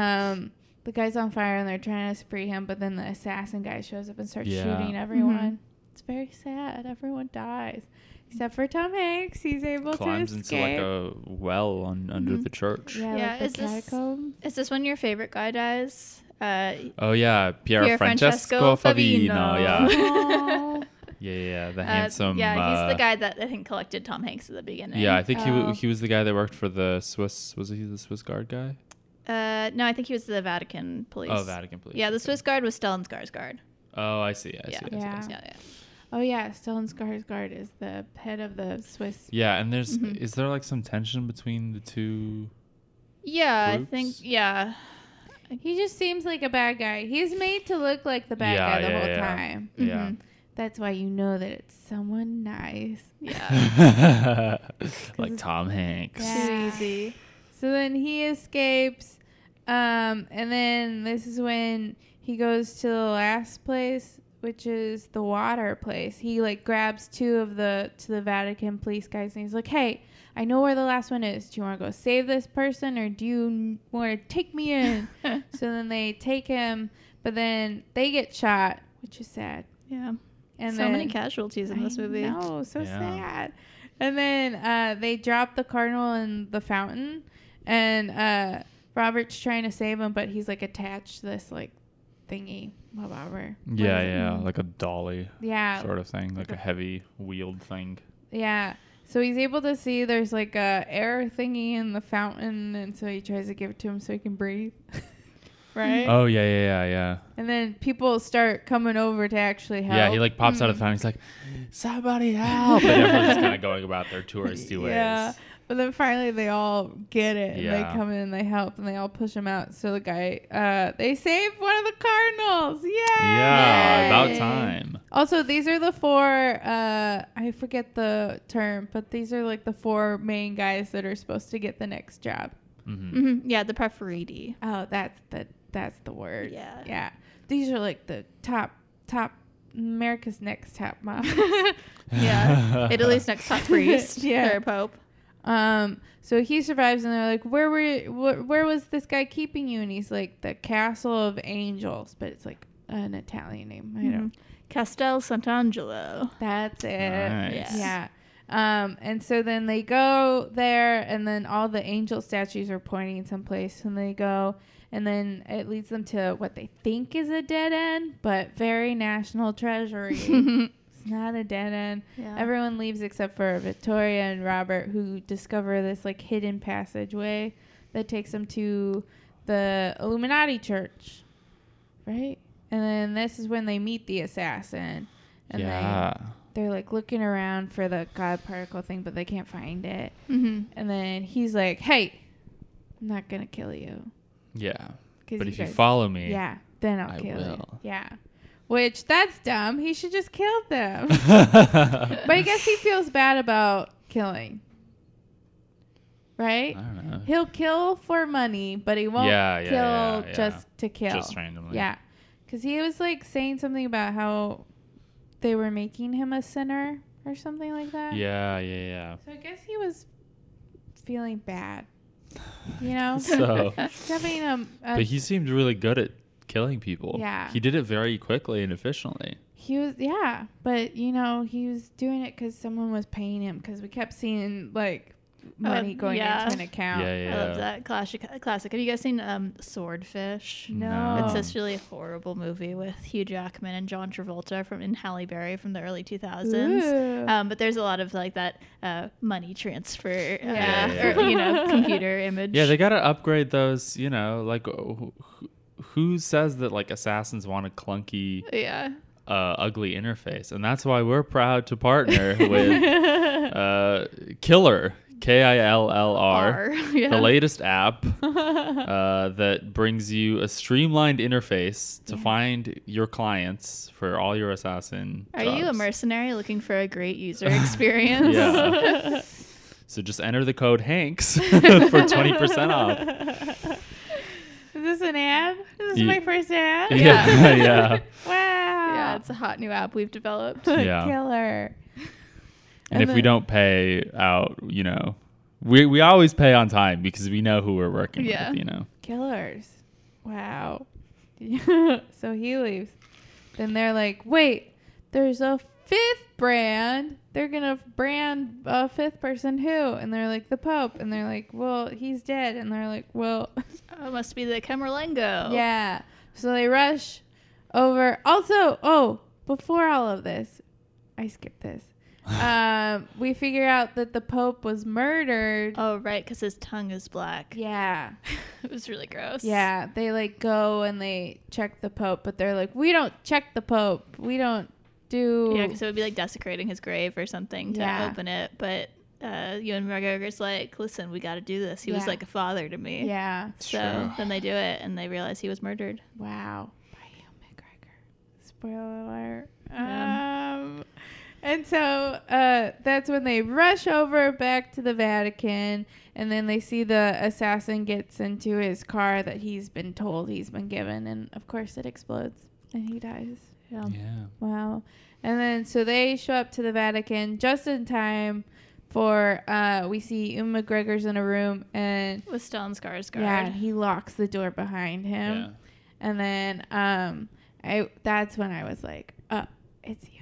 the guy's on fire and they're trying to free him, but then the assassin guy shows up and starts shooting everyone. It's very sad. Everyone dies. Except for Tom Hanks. He's able Climbs to into escape. like a well under the church. Yeah, like the catacombs. Is this when your favorite guy dies? Pier Francesco Favino. Yeah. Yeah, the handsome. Yeah, he's the guy that I think collected Tom Hanks at the beginning. Yeah, I think he was the guy that worked for the Swiss. Was he the Swiss Guard guy? No, I think he was the Vatican police. Oh, Vatican police. Yeah, the Swiss Guard was Stellan Skarsgård. Oh, I see. I see. Yeah. Oh yeah, Stellan Skarsgård is the head of the Swiss. Yeah, and is there like some tension between the two? Yeah, groups? I think He just seems like a bad guy. He's made to look like the bad guy the whole time. Yeah. That's why you know that it's someone nice. Yeah. Like Tom Hanks. Yeah. Easy. So then he escapes, and then this is when he goes to the last place, which is the water place. He like grabs two of the Vatican police guys, and he's like, "Hey, I know where the last one is. Do you want to go save this person, or do you want to take me in?" So then they take him, but then they get shot, which is sad. Yeah. And so many casualties in this movie. No, so sad. And then they drop the cardinal in the fountain, and Robert's trying to save him, but he's like attached to this like thingy, whatever. Yeah, like a dolly. Yeah, sort of thing, like a heavy wheeled thing. Yeah. So he's able to see there's like a air thingy in the fountain, and so he tries to give it to him so he can breathe. Right? Oh, yeah. And then people start coming over to actually help. Yeah, he like pops out of the fountain. He's like, somebody help. And everyone's just kind of going about their touristy ways. Yeah. But then finally they all get it. And they Yeah. come in and they help and they all push him out. So the guy, they save one of the cardinals. Yay! Yeah, about time. Also, these are the four, I forget the term, but these are like the four main guys that are supposed to get the next job. Mm-hmm. Yeah, the preferiti. Oh, that's the word. Yeah. Yeah. These are like the top America's next top mom. Yeah. Italy's next top priest. Yeah. Or pope. So he survives, and they're like, where was this guy keeping you? And he's like, the Castle of Angels, but it's like an Italian name. I don't. Castel Sant'Angelo. That's it. Nice. Yeah. And so then they go there, and then all the angel statues are pointing someplace, and they go, and then it leads them to what they think is a dead end, but very National Treasury. It's not a dead end. Yeah. Everyone leaves except for Victoria and Robert, who discover this like hidden passageway that takes them to the Illuminati church, right? And then this is when they meet the assassin, and they're like looking around for the God particle thing, but they can't find it. Mm-hmm. And then he's like, "Hey, I'm not gonna kill you." Yeah. 'Cause But if you guys- follow me, yeah, then I'll I kill you. will. Yeah. Which, that's dumb. He should just kill them. But I guess he feels bad about killing. Right? I don't know. He'll kill for money, but he won't kill just to kill. Just randomly. Yeah. Because he was like saying something about how they were making him a sinner or something like that. Yeah. So I guess he was feeling bad. You know? So, He's having but he seemed really good at killing people. Yeah. He did it very quickly and efficiently. He was, yeah, but you know, he was doing it because someone was paying him, because we kept seeing like money going into an account. Yeah. I love that classic. Have you guys seen Swordfish? No. It's this really horrible movie with Hugh Jackman and John Travolta in Halle Berry from the early 2000s. Ooh. But there's a lot of like that money transfer, Yeah. or computer image. Yeah, they got to upgrade those, like who says that like assassins want a clunky, Yeah. ugly interface? And that's why we're proud to partner with Killr, KILLR, Yeah. the latest app that brings you a streamlined interface to find your clients for all your assassin Are you a jobs. mercenary looking for a great user experience? Yeah. So just enter the code HANKS for 20% off. Is this an ad? Is this Ye- my first ad? Yeah. Wow. Yeah, it's a hot new app we've developed. Yeah. Killer. And if we don't pay out, we always pay on time because we know who we're working Yeah. with, Killers. Wow. So he leaves. Then they're like, wait, there's a fifth brand. They're going to brand a fifth person who? And they're like, the Pope. And they're like, well, he's dead. And they're like, well, Oh, must be the Camerlengo. yeah. So they rush over. Also, before all of this, I skipped this. We figure out that the Pope was murdered. Oh, right, because his tongue is black. Yeah. It was really gross. Yeah. They like go and they check the Pope, but they're like, we don't check the Pope. We don't do. Yeah, because it would be like desecrating his grave or something to Yeah. open it. But Ewan McGregor's like, listen, we got to do this. He was Yeah. like a father to me. Yeah. So True. then they do it and they realize he was murdered. Wow. By Ewan McGregor. Spoiler alert. Yeah. And so that's when they rush over back to the Vatican, and then they see the assassin gets into his car that he's been told he's been given, and of course it explodes and he dies. Yeah. Yeah. Wow. And then so they show up to the Vatican just in time for we see Ewan McGregor's in a room, and With Stellan Skarsgård. yeah, he locks the door behind him. Yeah. And then that's when I was like, oh, it's Ewan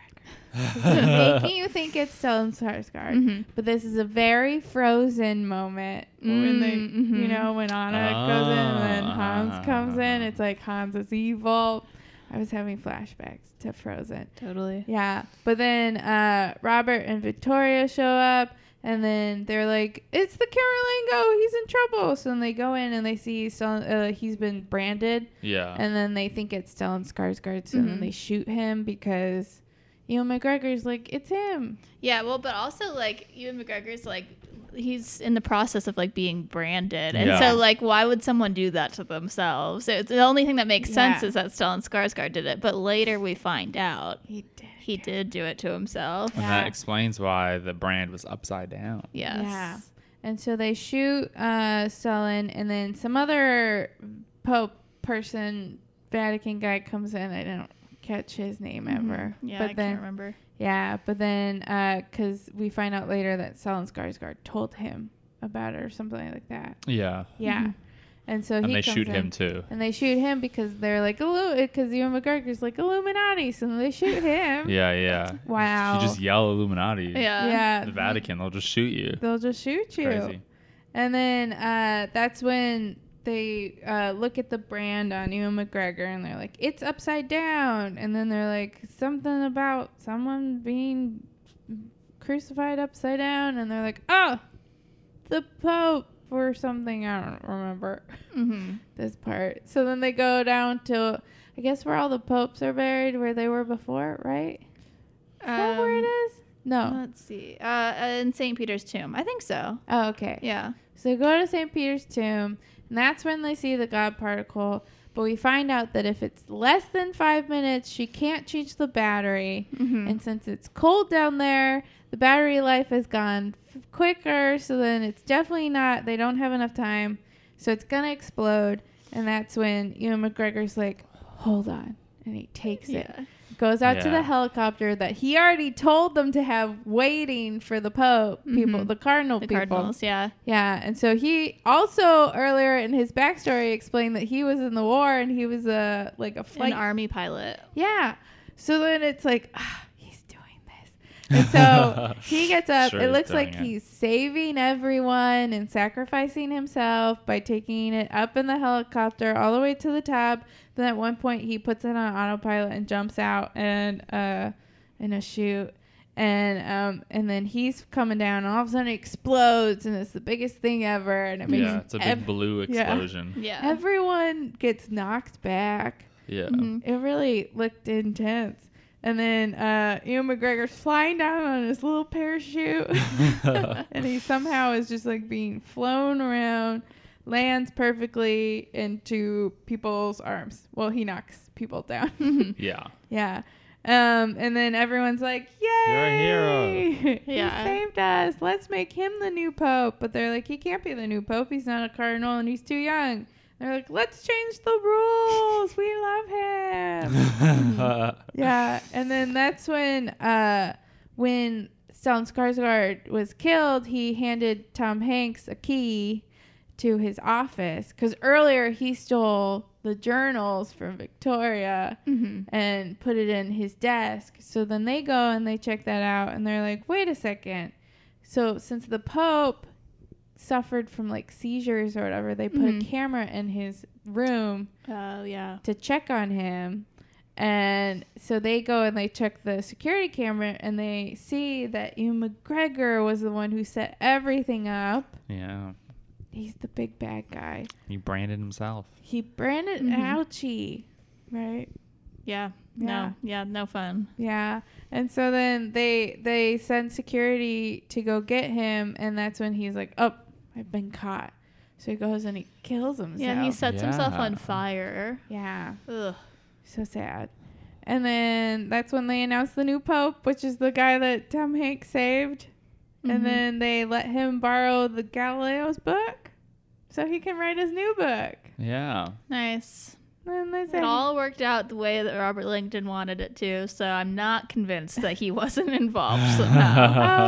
McGregor. Making you think it's Stellan Skarsgård. Mhm. But this is a very Frozen moment when they, Mhm. when Anna goes in and then Oh, Hans comes in. It's like Hans is evil. I was having flashbacks to Frozen. Totally. Yeah. But then Robert and Victoria show up, and then they're like, it's the Carolingo. He's in trouble. So then they go in and they see he's been branded, Yeah. and then they think it's Stellan Skarsgård. So then Mhm. they shoot him because Ewan McGregor's like, it's him. Yeah, well, but also, like, Ewan McGregor's, like, he's in the process of, like, being branded. And Yeah. so, like, why would someone do that to themselves? It's the only thing that makes sense Yeah. is that Stellan Skarsgård did it. But later we find out He did. he did do it to himself. And Yeah. that explains why the brand was upside down. Yes. Yeah. And so they shoot Stellan, and then some other Pope person, Vatican guy comes in. I don't catch his name ever. Yeah, but I then, can't remember. yeah, but then because we find out later that Stellan Skarsgård told him about it or something like that. Yeah. Yeah. And so And he they comes shoot in. him too. And they shoot him because they're like, because Ewan McGregor's like Illuminati. So they shoot him. Yeah. Wow. If you just yell Illuminati. Yeah. Yeah. The Vatican, they'll just shoot you. They'll just shoot you. Crazy. And then that's when they look at the brand on Ewan McGregor and they're like, it's upside down. And then they're like, something about someone being crucified upside down. And they're like, oh, the Pope or something. I don't remember this part. So then they go down to, I guess, where all the popes are buried, where they were before, right? Is that where it is? No. Let's see. In St. Peter's tomb. I think so. Oh, okay. Yeah. So they go to St. Peter's tomb, and that's when they see the God particle. But we find out that if it's less than 5 minutes, she can't change the battery. And since it's cold down there, the battery life has gone quicker. So then it's definitely not, they don't have enough time. So it's going to explode. And that's when Ewan McGregor's like, hold on. And he takes it. Goes out to Yeah. the helicopter that he already told them to have waiting for the Pope people, the Cardinal The people. Cardinals, yeah. Yeah, and so he also earlier in his backstory explained that he was in the war and he was a flight. An army pilot. Yeah, so then it's like he's doing this, and so he gets up. Sure it he's looks doing like it. he's saving everyone and sacrificing himself by taking it up in the helicopter all the way to the top. Then at one point he puts it on autopilot and jumps out and in a chute. And then he's coming down and all of a sudden it explodes and it's the biggest thing ever and it makes Yeah, it's a big blue explosion. Yeah. everyone gets knocked back. Yeah. It really looked intense. And then Ewan McGregor's flying down on his little parachute and he somehow is just like being flown around, lands perfectly into people's arms. Well, he knocks people down. Yeah. Yeah. And then everyone's like, yay! You're a hero. Yeah. He saved us. Let's make him the new pope. But they're like, he can't be the new pope. He's not a cardinal and he's too young. They're like, let's change the rules. We love him. Yeah. And then that's when Stellan Skarsgård was killed, he handed Tom Hanks a key to his office. Because earlier he stole the journals from Victoria and put it in his desk. So then they go and they check that out and they're like, wait a second. So since the Pope suffered from like seizures or whatever, they put a camera in his room Oh, yeah. to check on him. And so they go and they check the security camera and they see that Ewan McGregor was the one who set everything up. Yeah. He's the big bad guy. He branded himself. He branded ouchie, right? Yeah. Yeah. No. Yeah, no fun. Yeah. And so then they send security to go get him, and that's when he's like, oh, I've been caught. So he goes and he kills himself. Yeah, he sets himself Yeah. on fire. Yeah. Ugh. So sad. And then that's when they announce the new pope, which is the guy that Tom Hanks saved. And then they let him borrow the Galileo's book so he can write his new book. Yeah. Nice. And they say, It all worked out the way that Robert Langdon wanted it to, so I'm not convinced that he wasn't involved somehow. oh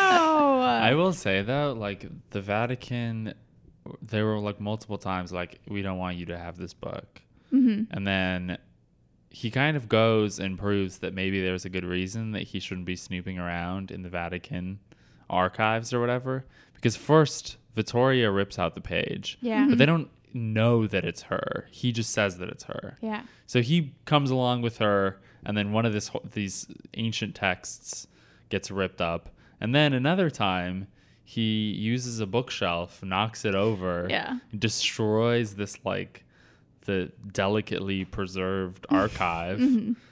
no. I will say though, like the Vatican, there were like multiple times like, we don't want you to have this book. And then he kind of goes and proves that maybe there's a good reason that he shouldn't be snooping around in the Vatican archives or whatever. Because first, Vittoria rips out the page. Yeah. But they don't know that it's her. He just says that it's her. Yeah. So he comes along with her, and then one of these ancient texts gets ripped up. And then another time, he uses a bookshelf, knocks it over, destroys this like the delicately preserved archive.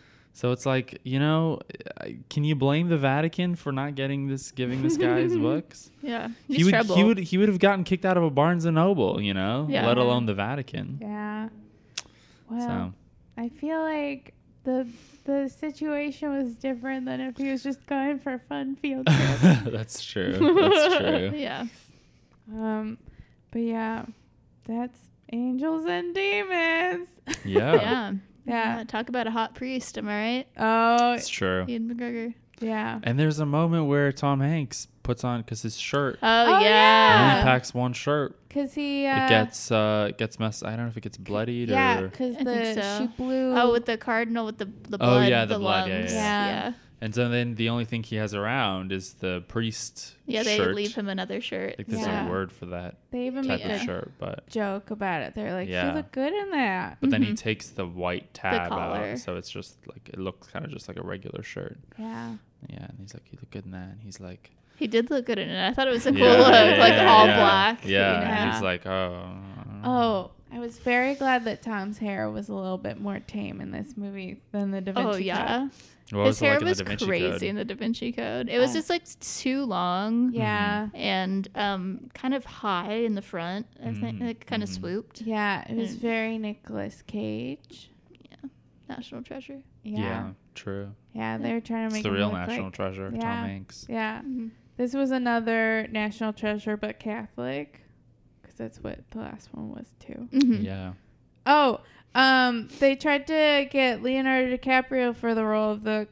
So it's like, you know, can you blame the Vatican for not giving this guy his books? Yeah. He would have gotten kicked out of a Barnes and Noble, you know, Yeah. let alone the Vatican. Yeah. Well, So I feel like the situation was different than if he was just going for a fun field trip. that's true. That's true. Yeah. But yeah, that's Angels and Demons. Yeah, Yeah. Talk about a hot priest, am I right? Oh, it's true. Ian McGregor. yeah. And there's a moment where Tom Hanks puts on, because his shirt, Oh, Oh, he yeah. only packs one shirt. because he it gets messed. I don't know if it gets bloodied yeah, or. because I think so. she blew. Oh, with the cardinal with the blood. Oh, yeah, the the blood, lungs. yeah. And so then the only thing he has around is the priest. Yeah, they shirt. leave him another shirt. I think there's Yeah. a word for that They even type make of a shirt, but joke about it. They're like, Yeah. "You look good in that." but then he takes the white tab collar. out, so it's just like it looks kind of just like a regular shirt. Yeah. Yeah, and he's like, "You look good in that." And he's like, He did look good in it. I thought it was a cool Yeah, look, yeah, like yeah, all yeah. black. Yeah, you know? and he's like, "Oh." Oh, I was very glad that Tom's hair was a little bit more tame in this movie than the Da Vinci Oh Code. yeah. What His it hair like in the was Da Vinci crazy Code? in the Da Vinci Code. It was just like too long Yeah. and kind of high in the front. I think it kind of Mhm. swooped. Yeah, it was And- very Nicolas Cage. National Treasure. Yeah. Yeah, true. Yeah, they're trying to It's make the him real look national like, treasure, Yeah. Tom Hanks. Yeah. Mhm. This was another national treasure but Catholic cuz that's what the last one was too. Mhm. Yeah. Oh, they tried to get Leonardo DiCaprio for the role of the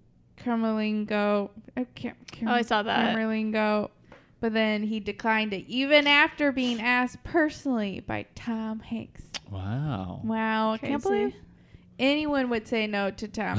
Camerlingo. Oh, I saw that. Camerlingo, but then he declined it even after being asked personally by Tom Hanks. Wow. Wow, I can't Crazy. believe anyone would say no to Tom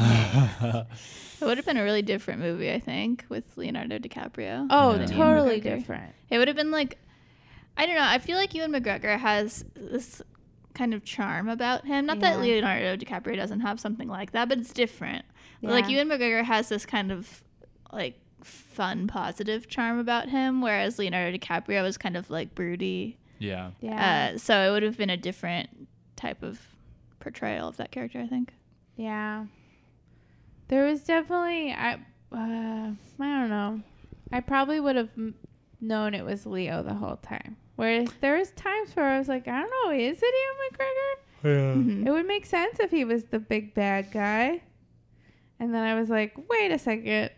Hanks. It would have been a really different movie, I think, with Leonardo DiCaprio. Oh, Yeah. totally McGregor. different. It would have been like, I don't know. I feel like Ewan McGregor has this kind of charm about him. Not that Yeah. Leonardo DiCaprio doesn't have something like that, but it's different. Like Yeah. Ewan McGregor has this kind of like fun, positive charm about him, whereas Leonardo DiCaprio is kind of like broody. Yeah. Yeah. So it would have been a different type of portrayal of that character, I think. Yeah. There was definitely I don't know. I probably would have known it was Leo the whole time. Whereas there was times where I was like, I don't know, is it Ewan McGregor? Yeah. Mhm. It would make sense if he was the big bad guy. And then I was like, wait a second.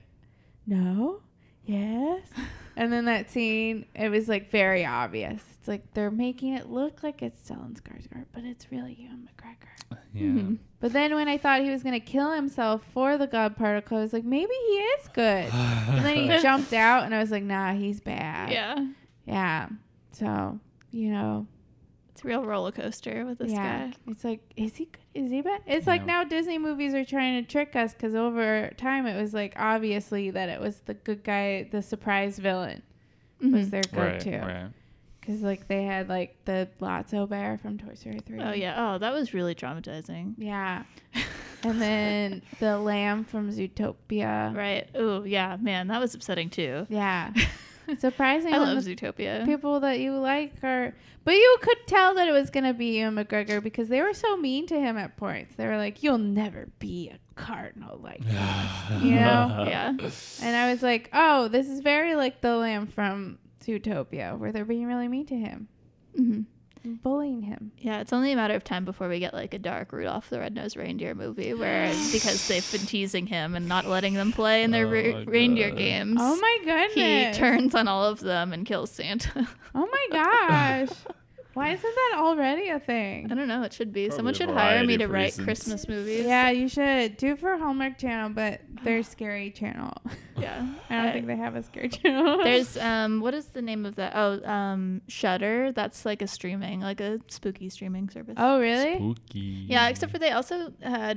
No? Yes? And then that scene, it was like very obvious. It's like they're making it look like it's Stellan Skarsgård, but it's really Ewan McGregor. Yeah. Mhm. But then when I thought he was going to kill himself for the God particle, I was like, maybe he is good. And then he jumped out, and I was like, nah, he's bad. Yeah. Yeah. So, you know, It's a real roller coaster with this guy. it's like, is he good? Is he bad? It's like Yeah. now Disney movies are trying to trick us because over time it was like obviously that it was the good guy, the surprise villain was Mhm. their Right. go-to. Right. Because like they had like the Lotso bear from Toy Story 3. Oh, yeah. Oh, that was really traumatizing. Yeah. And then the lamb from Zootopia. Right. Oh, yeah. Man, that was upsetting too. Yeah. Surprising. I when love the Zootopia. people that you like are, but you could tell that it was gonna be Ewan McGregor because they were so mean to him at points. They were like, "You'll never be a cardinal like that," you know. Yeah. And I was like, "Oh, this is very like the lamb from Zootopia, where they're being really mean to him, hmm bullying him." Yeah, it's only a matter of time before we get like a dark Rudolph the Red-Nosed Reindeer movie where because they've been teasing him and not letting them play in their Oh my reindeer God. games. Oh my He goodness! turns on all of them and kills Santa. Oh my gosh! Why isn't that already a I thing? don't know. It should be. Probably Someone a should hire variety me to of write reasons. Christmas movies. Yeah, you should do it for Hallmark Channel, but their scary channel. Yeah. I don't think they have a scary channel. There's what is the name of that? Oh, Shudder. That's like a streaming, like a spooky streaming service. Oh really? Spooky. Yeah, except for they also had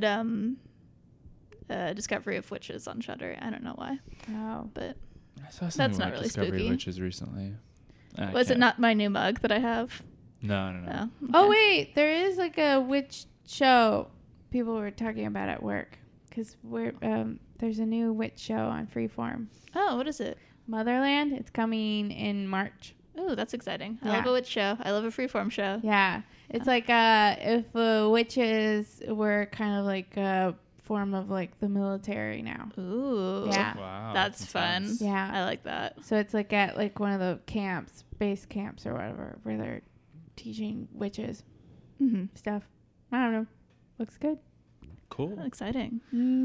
Discovery of Witches on Shudder. I don't know why, Oh. but I saw something That's not about really Discovery spooky. Witches recently. I was it can't- not my new mug that I have? No. No. Oh okay. wait, there is like a witch show people were talking about at work because there's a new witch show on Freeform. Oh, what is it? Motherland. It's coming in March. Oh, that's exciting. I Yeah. love a witch show. I love a freeform show. Yeah, it's like if witches were kind of like a form of like the military now. Ooh. Yeah. Wow. That's fun. intense. Yeah. I like that. So it's like at like one of the camps, base camps or whatever, where they're teaching witches Mm-hmm. stuff. I don't know. Looks good. Cool. Exciting.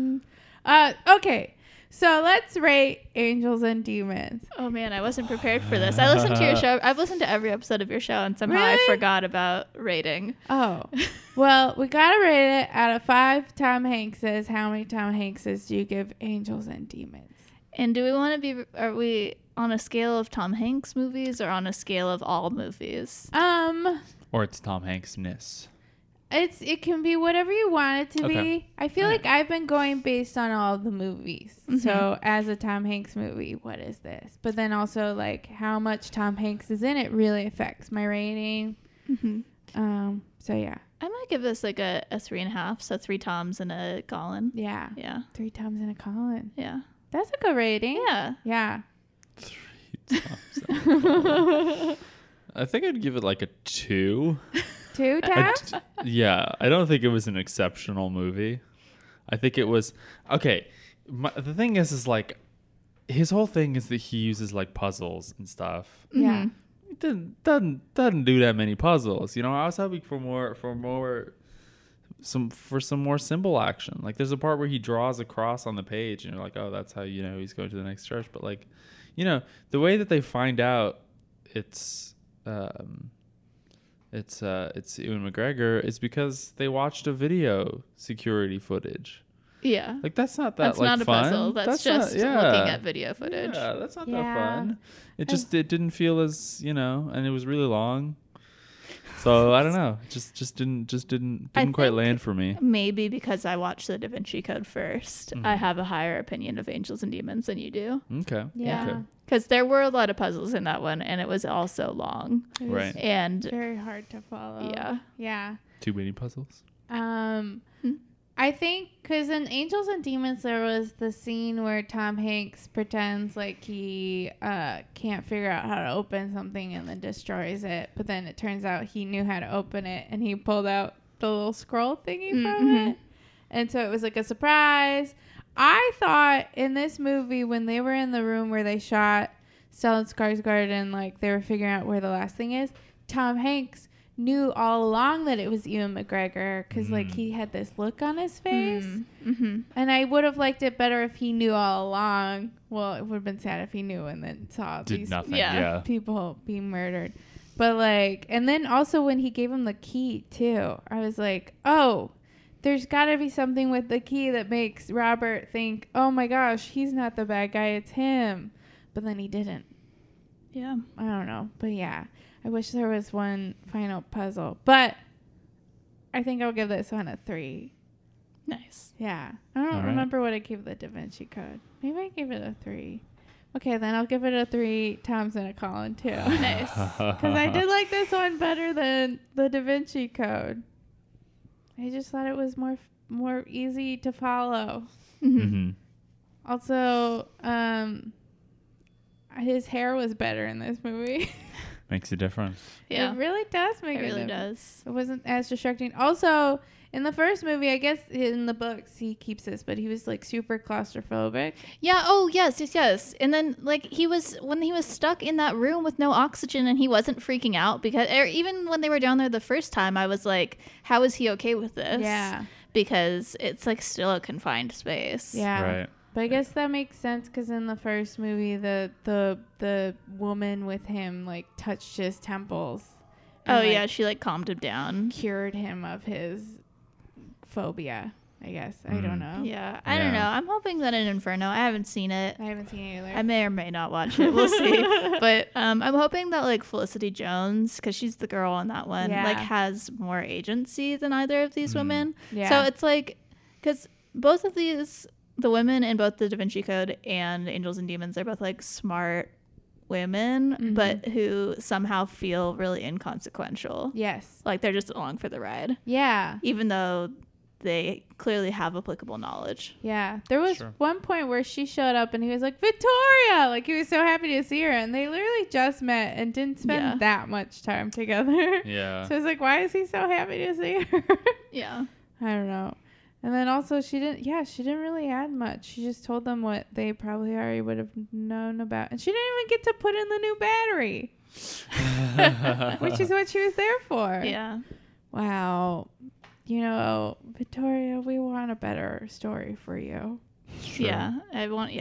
Okay. So let's rate Angels and Demons. Oh man, I wasn't prepared for this. I listened to your show. I've listened to every episode of your show, and somehow I Really? forgot about rating. Oh, well, we gotta rate it out of 5 Tom Hankses. How many Tom Hankses do you give Angels and Demons? And do we want to are we on a scale of Tom Hanks movies or on a scale of all movies? Or it's Tom Hanks-ness. It can be whatever you want it to Okay. be. I feel like I've been going based on all the movies. So as a Tom Hanks movie, what is this? But then also like how much Tom Hanks is in it really affects my rating. So yeah. I might give this like a 3.5. So 3 Toms and a Colin. Yeah. Yeah. 3 Toms and a Colin. Yeah. That's a good rating. Yeah. Yeah. 3 times. I think I'd give it like a 2. 2 Toms? Yeah, I don't think it was an exceptional movie. I think it was okay. The thing is like his whole thing is that he uses like puzzles and stuff. Yeah. It doesn't do that many puzzles. You know, I was hoping for some more symbol action. Like there's a part where he draws a cross on the page, and you're like, oh, that's how you know he's going to the next church. But like, you know, the way that they find out it's Ewan McGregor is because they watched a video security footage. Yeah. Like that's not that That's like not a fun. puzzle. That's just looking at video footage. Yeah, that's not that Yeah. fun. It didn't feel as, you know, and it was really long. So I don't know. It just didn't I quite think land for me. Maybe because I watched the Da Vinci Code first, Mm-hmm. I have a higher opinion of Angels and Demons than you do. Okay. Yeah. Okay. Because there were a lot of puzzles in that one, and it was also long. It was Right. And very hard to follow. yeah. Yeah. Too many puzzles. I think because in Angels and Demons there was the scene where Tom Hanks pretends like he can't figure out how to open something and then destroys it, but then it turns out he knew how to open it and he pulled out the little scroll thingy from it, and so it was like a surprise. I thought in this movie when they were in the room where they shot Stellan Skarsgård and like they were figuring out where the last thing is, Tom Hanks knew all along that it was Ewan McGregor because like he had this look on his face, and I would have liked it better if he knew all along. Well, it would have been sad if he knew and then saw Did these nothing. yeah. Yeah. people being murdered. But like, and then also when he gave him the key too, I was like, oh, there's got to be something with the key that makes Robert think, oh my gosh, he's not the bad guy, it's him. But then he didn't. Yeah. I don't know. But yeah, I wish there was one final puzzle. But I think I'll give this one a 3. Nice. Yeah. I don't All right. remember what I gave the Da Vinci Code. Maybe I gave it a 3. Okay, then I'll give it a 3 Toms and a Colin too. Nice. Because I did like this one better than the Da Vinci Code. I just thought it was more easy to follow. Mm-hmm. Also, his hair was better in this movie. Makes a difference. Yeah. It really does make It really difference. does. It wasn't as distracting. Also, in the first movie, I guess in the books he keeps this, but he was like super claustrophobic. Yeah. Oh, yes. And then, like, when he was stuck in that room with no oxygen and he wasn't freaking out or even when they were down there the first time, I was like, how is he okay with this? Yeah. Because it's, like, still a confined space. Yeah. Right. But I guess that makes sense because in the first movie, the woman with him like touched his temples. and, Oh, like, yeah. She, like, calmed him down. cured him of his phobia. I guess I don't know. Yeah. I don't know. I'm hoping that in Inferno, I haven't seen it. I haven't seen it either. I may or may not watch it. We'll see. But I'm hoping that like Felicity Jones, because she's the girl on that one, Yeah. like has more agency than either of these women. Yeah. So it's like, because both of these, the women in both the Da Vinci Code and Angels and Demons, are both like smart women, but who somehow feel really inconsequential. Yes. Like they're just along for the ride, Yeah. even though they clearly have applicable knowledge. Yeah. There was Sure. one point where she showed up and he was like, Victoria! Like he was so happy to see her. And they literally just met and didn't spend Yeah. that much time together. Yeah. So I was like, why is he so happy to see her? Yeah. I don't know. And then also she didn't really add much. She just told them what they probably already would have known about. And she didn't even get to put in the new battery, which is what she was there for. Yeah. Wow. You know, Victoria, we want a better story for you. Sure. Yeah, I want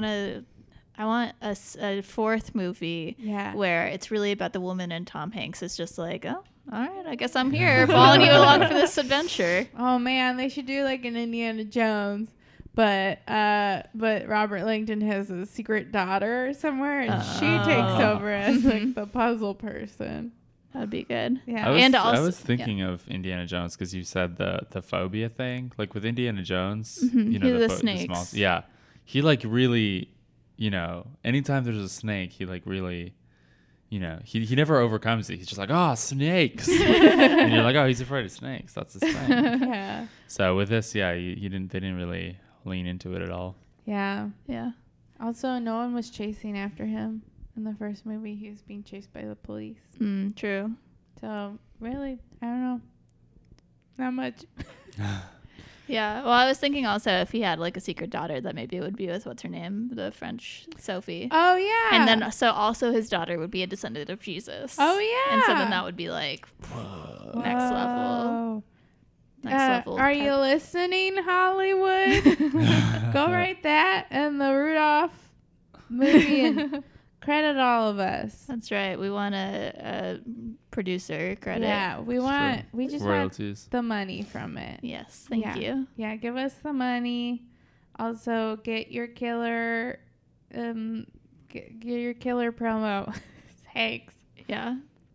a fourth movie Yeah. where it's really about the woman, and Tom Hanks is just like, oh, all right, I guess I'm here following you along for this adventure. Oh man, they should do like an Indiana Jones, But Robert Langdon has a secret daughter somewhere, and she takes over as like the puzzle person. That would be good. Yeah. I was thinking of Indiana Jones because you said the phobia thing. Like with Indiana Jones, you know, the snakes. yeah, he like really, you know, anytime there's a snake, he like really, you know, he never overcomes it. He's just like, oh, snakes, and you're like, oh, he's afraid of snakes. That's his thing. Yeah. So with this, yeah, they didn't really lean into it at all. Yeah. Yeah. Also, no one was chasing after him in the first movie. He was being chased by the police. True. So really, I don't know. Not much. Yeah. Well, I was thinking also if he had like a secret daughter, that maybe it would be with what's her name, the French Sophie. Oh yeah. And then so also his daughter would be a descendant of Jesus. Oh yeah. And so then that would be like next level. Next level. Are you listening, Hollywood? Go write that and the Rudolph movie and credit all of us. That's right. We want a producer credit. Yeah, we just royalties. want the money from it. Yes. Thank you. Yeah, give us the money. Also, get your killer, get your killer promo. Thanks. Yeah.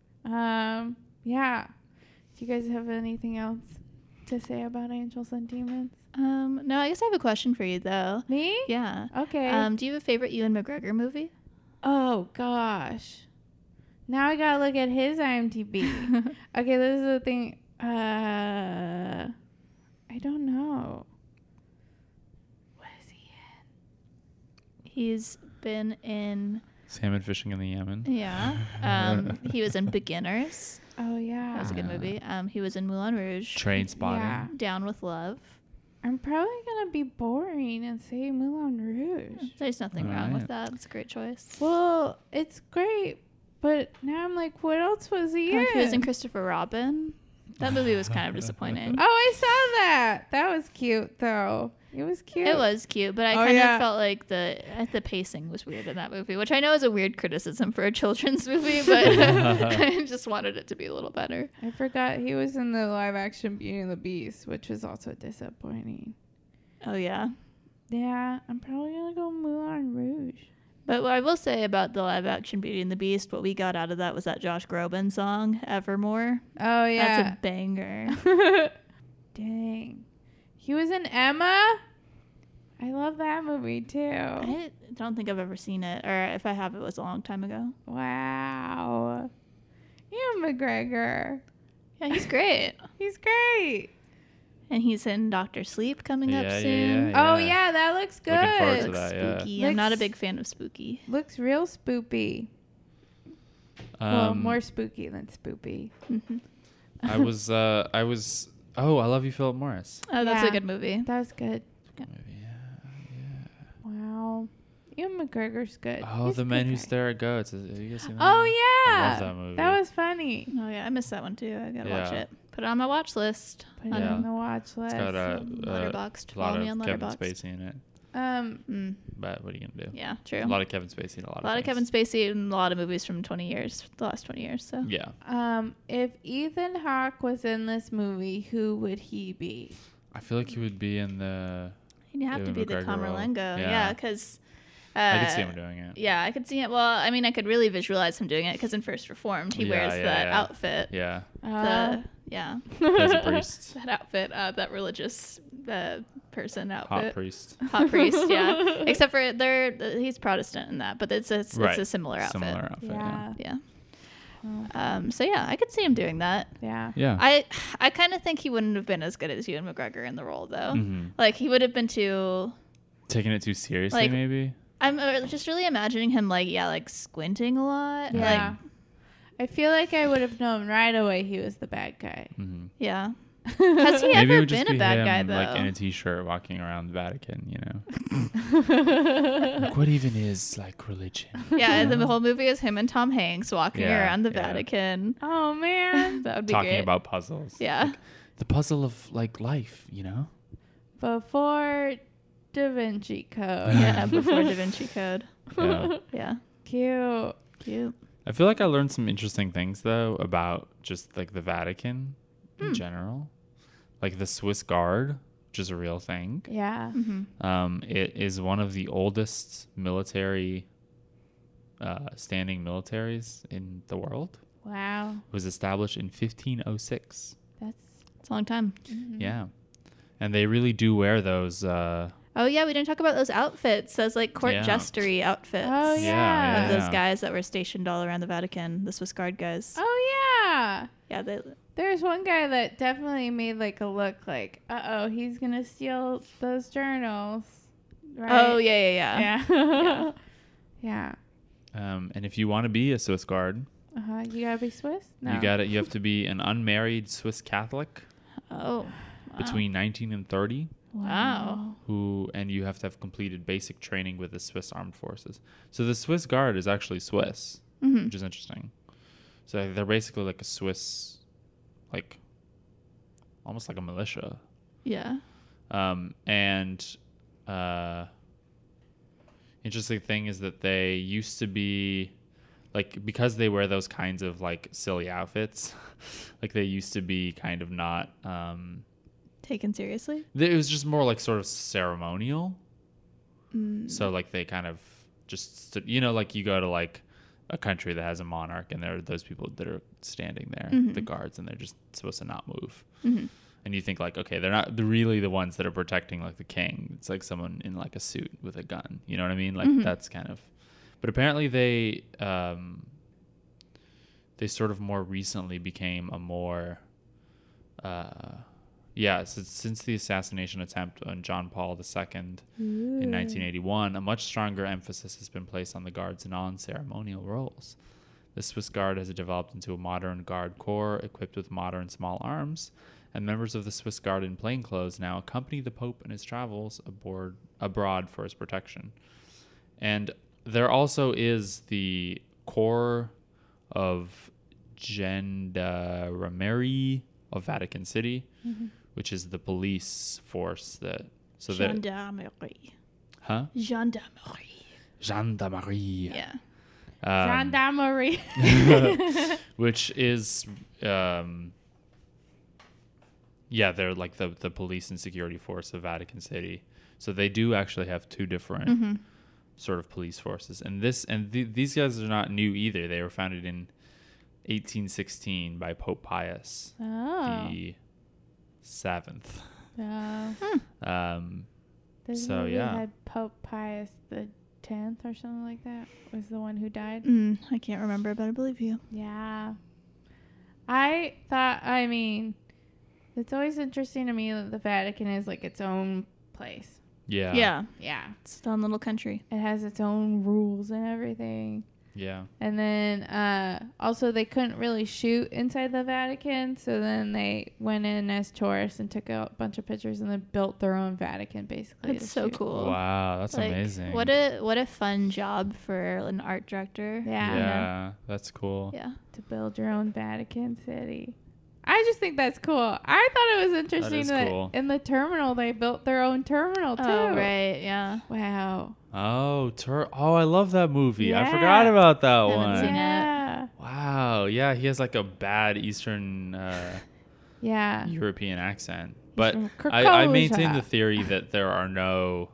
Yeah. Do you guys have anything else to say about Angels and Demons? No, I guess I have a question for you though. Me? Yeah. Okay. Do you have a favorite Ewan McGregor movie? Oh gosh. Now I gotta look at his IMDb. Okay, this is the thing. I don't know. What is he in? He's been in Salmon fishing in the Yemen. Yeah. He was in Beginners. Oh yeah. That was a good movie. He was in Moulin Rouge. Train Spotting. Yeah. Down with Love. I'm probably gonna be boring and say Moulin Rouge. There's nothing wrong with Alright. that. It's a great choice. Well, it's great, but now I'm like, what else was he in? He was in Christopher Robin. That movie was kind of disappointing. Oh, I saw that. That was cute though. It was cute. It was cute, but I kind of felt like the pacing was weird in that movie, which I know is a weird criticism for a children's movie, but I just wanted it to be a little better. I forgot he was in the live action Beauty and the Beast, which was also disappointing. Oh yeah. Yeah, I'm probably gonna go Moulin Rouge. But what I will say about the live action Beauty and the Beast, what we got out of that was that Josh Groban song, Evermore. Oh yeah. That's a banger. Dang. He was in Emma? I love that movie too. I don't think I've ever seen it, or if I have, it was a long time ago. Wow. Ewan McGregor. Yeah, he's great. He's great. And he's in Dr. Sleep coming up soon. Yeah. Oh yeah, that looks good. Looking forward to Looks that, yeah. spooky. I'm not a big fan of spooky. Looks real spoopy. Well, more spooky than spoopy. I was oh, I Love You, Philip Morris. Oh, that's Yeah. a good movie. That was good. Movie, Wow. Ewan McGregor's good. Oh, He's The a Men good Who guy. Stare at Goats. Have you guys seen that? Oh one? yeah. I love that movie. That was funny. Oh yeah, I missed that one too. I gotta watch Yeah. it. Put it on my watch list. Put it Yeah. on the watch list. It's got Letterboxd. a lot Follow me on of Kevin Letterboxd. Spacey in it. But what are you gonna do? Yeah, true. A lot of Kevin Spacey and a lot of Kevin things. Spacey and a lot of movies from the last 20 years. So Yeah. If Ethan Hawke was in this movie, who would he be? I feel like he would be in the. he'd have to Ewan be the McGregor role. Camerlengo. Yeah. Yeah, because I could see him doing it. Yeah, I could see it. Well, I mean, I could really visualize him doing it because in First Reformed, he wears that outfit. Yeah. Yeah, Plays a priest. that outfit, that religious person outfit. Hot priest. Hot priest, yeah. Except for he's Protestant in that, but it's a similar outfit. Similar outfit. Yeah. Yeah. So yeah, I could see him doing that. Yeah. Yeah. I kind of think he wouldn't have been as good as Ewan McGregor in the role though. Mhm. Like he would have been too. Taking it too seriously, Like, maybe. I'm just really imagining him like squinting a lot. Yeah. Like, I feel like I would have known right away he was the bad guy. Mm-hmm. yeah. Has he Maybe it ever would just been be a bad him, guy though? like in a t-shirt, walking around the Vatican. You know. Like, what even is like religion? Yeah, the whole movie is him and Tom Hanks walking Yeah, around the yeah. Vatican. Oh man. That would be Talking great. about puzzles. Yeah. Like, the puzzle of like life. You know. Before Da Vinci Code. Yeah, before Da Vinci Code. Yeah. Yeah. Cute. Cute. I feel like I learned some interesting things though about just like the Vatican in general, like the Swiss Guard, which is a real thing. Yeah. It is one of the oldest military, standing militaries in the world. Wow. It was established in 1506. It's a long time. Yeah. And they really do wear those. Oh yeah, we didn't talk about those outfits. Those like court Yeah. jestery outfits. Oh, yeah. Of those guys that were stationed all around the Vatican, the Swiss Guard guys. Oh, yeah. Yeah, There's one guy that definitely made like a look like, he's going to steal those journals. Right? Oh yeah. Yeah. Yeah. And if you want to be a Swiss Guard, You got to be Swiss? No. you have to be an unmarried Swiss Catholic Oh. between 19 and 30. Wow. And you have to have completed basic training with the Swiss Armed Forces. So the Swiss Guard is actually Swiss, which is interesting. So they're basically like a Swiss, like almost like a militia. Yeah. Interesting thing is that they used to be like, because they wear those kinds of like silly outfits, like they used to be kind of not, Taken seriously? it was just more like sort of ceremonial. So like they kind of just, like you go to like a country that has a monarch and there are those people that are standing there, the guards, and they're just supposed to not move. And you think like, okay, they're not really the ones that are protecting like the king. It's like someone in like a suit with a gun. You know what I mean? Like that's kind of, but apparently they sort of more recently became a more, since the assassination attempt on John Paul II in 1981, a much stronger emphasis has been placed on the Guard's non-ceremonial roles. The Swiss Guard has developed into a modern Guard corps equipped with modern small arms, and members of the Swiss Guard in plain clothes now accompany the Pope in his travels abroad for his protection. And there also is the Corps of Gendarmerie of Vatican City, which is the police force that. So Gendarmerie. Huh? Gendarmerie. Gendarmerie. Yeah. Gendarmerie. Which is, they're like the police and security force of Vatican City. So they do actually have two different sort of police forces. And these guys are not new either. They were founded in 1816 by Pope Pius the 7th. Had Pope Pius the 10th or something like that was the one who died. I can't remember, but I believe you. Yeah. It's always interesting to me that the Vatican is like its own place. Yeah. It's its own little country. It has its own rules and everything. Yeah. And then also they couldn't really shoot inside the Vatican, so then they went in as tourists and took a bunch of pictures and then built their own Vatican basically. That's so cool. Wow, that's amazing. What a fun job for an art director. Yeah, that's cool. Yeah. To build your own Vatican City. I just think that's cool. I thought it was interesting that cool. in the terminal they built their own terminal too. Oh, right, yeah. Wow. Oh, I love that movie. Yeah. I forgot about that Haven't one. seen it. Yeah. Wow. Yeah, he has like a bad Eastern European accent. But from I maintain Krakow. the theory that there are no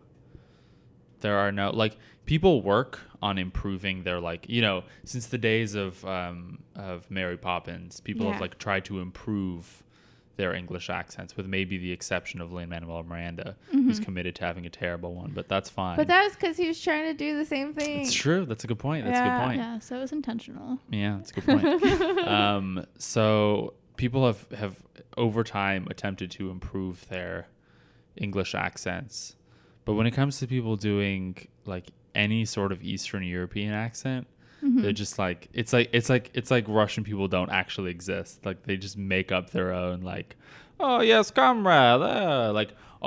like people work on improving their since the days of Mary Poppins, people have like tried to improve their English accents, with maybe the exception of Lin-Manuel Miranda, who's committed to having a terrible one, but that's fine. But that was because he was trying to do the same thing. It's true. That's a good point. Yeah, so it was intentional. Yeah, that's a good point. So people have over time attempted to improve their English accents, but when it comes to people doing like any sort of Eastern European accent, they're just like it's like Russian people don't actually exist. Like they just make up their own like, oh yes, comrade. Like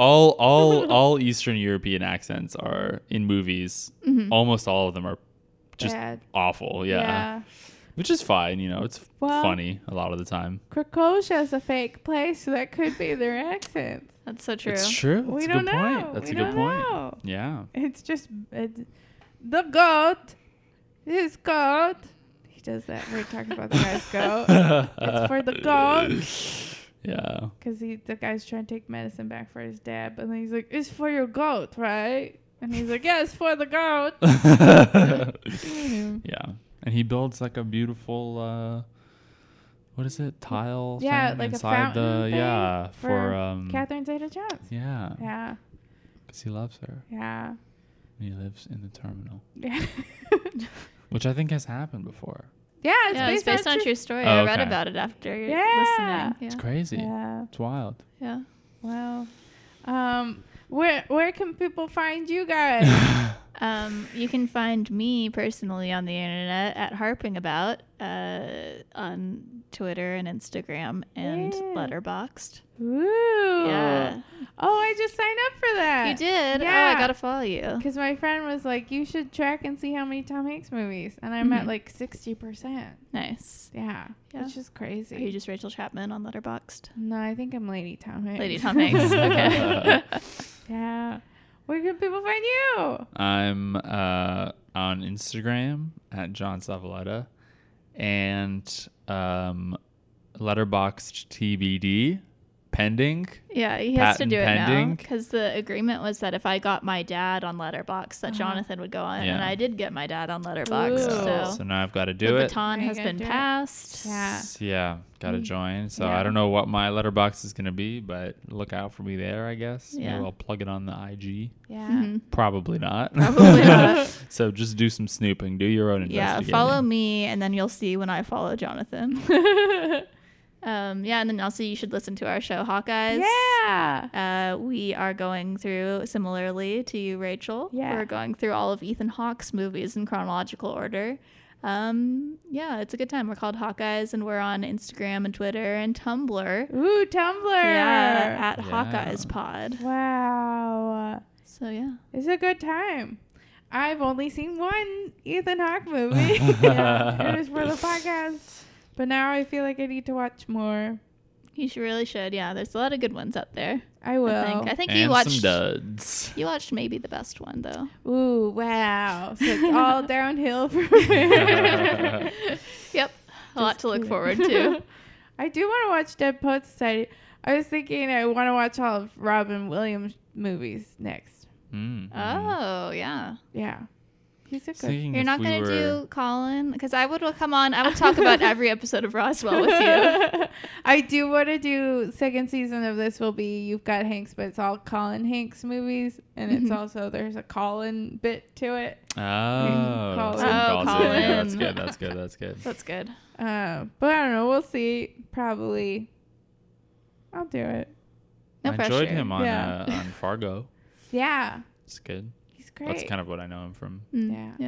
all Eastern European accents are in movies. Almost all of them are just bad. Awful. Yeah. Which is fine, it's funny a lot of the time. Krakow's a fake place, so that could be their accent. That's so true. It's true. That's We a don't good know. point. That's We a good don't point. know. Yeah. It's just the goat. This goat. He does that. We're talking about the guy's goat. It's for the goat. Yeah. Because the guy's trying to take medicine back for his dad, but then he's like, "It's for your goat, right?" And he's like, "Yeah, it's for the goat." Yeah. And he builds like a beautiful, what is it? Tile Yeah, thing like a inside fountain the, thing yeah, for Catherine Zeta-Jones. yeah. Yeah, Because he loves her. yeah, And he lives in the terminal, yeah. which I think has happened before. Yeah, It's based on a true story. Oh, I read okay. about it after Yeah. listening. It's Yeah. crazy. Yeah. It's wild. Yeah. Wow. Where can people find you guys? You can find me personally on the internet at Harping About on Twitter and Instagram and Yeah. Letterboxd. Ooh. Yeah. Oh, I just signed up for that. You did? Oh, Yeah. I gotta follow you. Because my friend was like, you should track and see how many Tom Hanks movies. And I'm at Mhm. like 60%. Nice. Yeah. Yeah. Which is Are crazy. you just Rachel Chapman on Letterboxd? No, I think I'm Lady Tom Hanks. Lady Tom Hanks. Okay. Yeah. Where can people find you? I'm on Instagram at John Savaletta and Letterboxd TBD pending. Yeah, he has to Patent do it now pending. because the agreement was that if I got my dad on Letterboxd, that Jonathan would go on, and Yeah. I did get my dad on Letterboxd. Ooh. So So now I've got to the do it. baton Now you has gotta been do it. passed. Yeah. Yeah, got to Mm. join. So Yeah. I don't know what my letterbox is going to be, but look out for me there, I guess. Yeah. Maybe I'll plug it on the IG. Yeah. Mhm. Probably not. Probably not. So just do some snooping. Do your own Yeah, investigating. follow me, and then you'll see when I follow Jonathan. Yeah, and then also you should listen to our show, Hawkeyes. Yeah. We are going through, similarly to you, Rachel. Yeah. We're going through all of Ethan Hawke's movies in chronological order. Yeah, it's a good time. We're called Hawkeyes, and we're on Instagram and Twitter and Tumblr. Ooh, Tumblr. Yeah, at Yeah. Hawkeyes Pod. Wow. So yeah. It's a good time. I've only seen one Ethan Hawke movie. Yeah, it was for the podcast. But now I feel like I need to watch more. You really should. Yeah, there's a lot of good ones out there. I will. I think and you watched. some duds. You watched maybe the best one though. Ooh, wow. So it's all downhill from here. Yep, a lot Just to look kidding. forward to. I do want to watch Dead Poets Society. I was thinking I want to watch all of Robin Williams movies next. Mm. Oh yeah. Yeah. He's a good. Thinking You're if not we gonna were- do Colin because I would come on. I would talk about every episode of Roswell with you. I do want to do second season of this will be You've Got Hanks, but it's all Colin Hanks movies, and it's also there's a Colin bit to it. Oh, Colin. some Oh, calls in. Colin. Yeah, that's good. That's good. That's good. That's good. But I don't know. We'll see. Probably. I'll do it. No I pressure. enjoyed him on Yeah. on Fargo. Yeah, It's good. he's great. That's kind of what I know him from. Yeah. Yeah.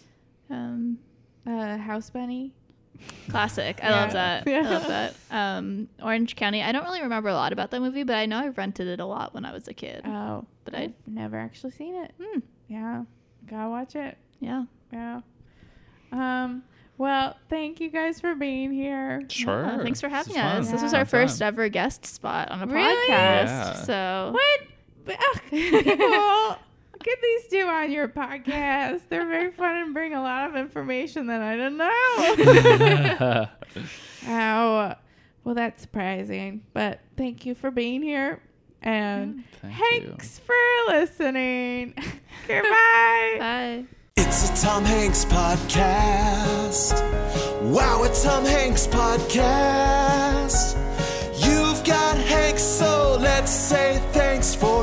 House Bunny. Classic. I Yeah. love that. Yeah. I love that. Orange County. I don't really remember a lot about that movie, but I know I rented it a lot when I was a kid. Oh, But I've never actually seen it. Hmm. Yeah, gotta watch it. Yeah. Yeah. Well, thank you guys for being here. Sure. Yeah, thanks for This having is fun. us. This was Yeah. our Fun first time. ever guest spot on a Really? podcast. Yeah. So What? Well, get these two on your podcast. They're very fun and bring a lot of information that I didn't know. Oh, well, that's surprising. But thank you for being here. And Thank you. thanks for listening. Goodbye. bye. It's a Tom Hanks podcast. Wow, a Tom Hanks podcast. You've got Hanks, so let's say thanks for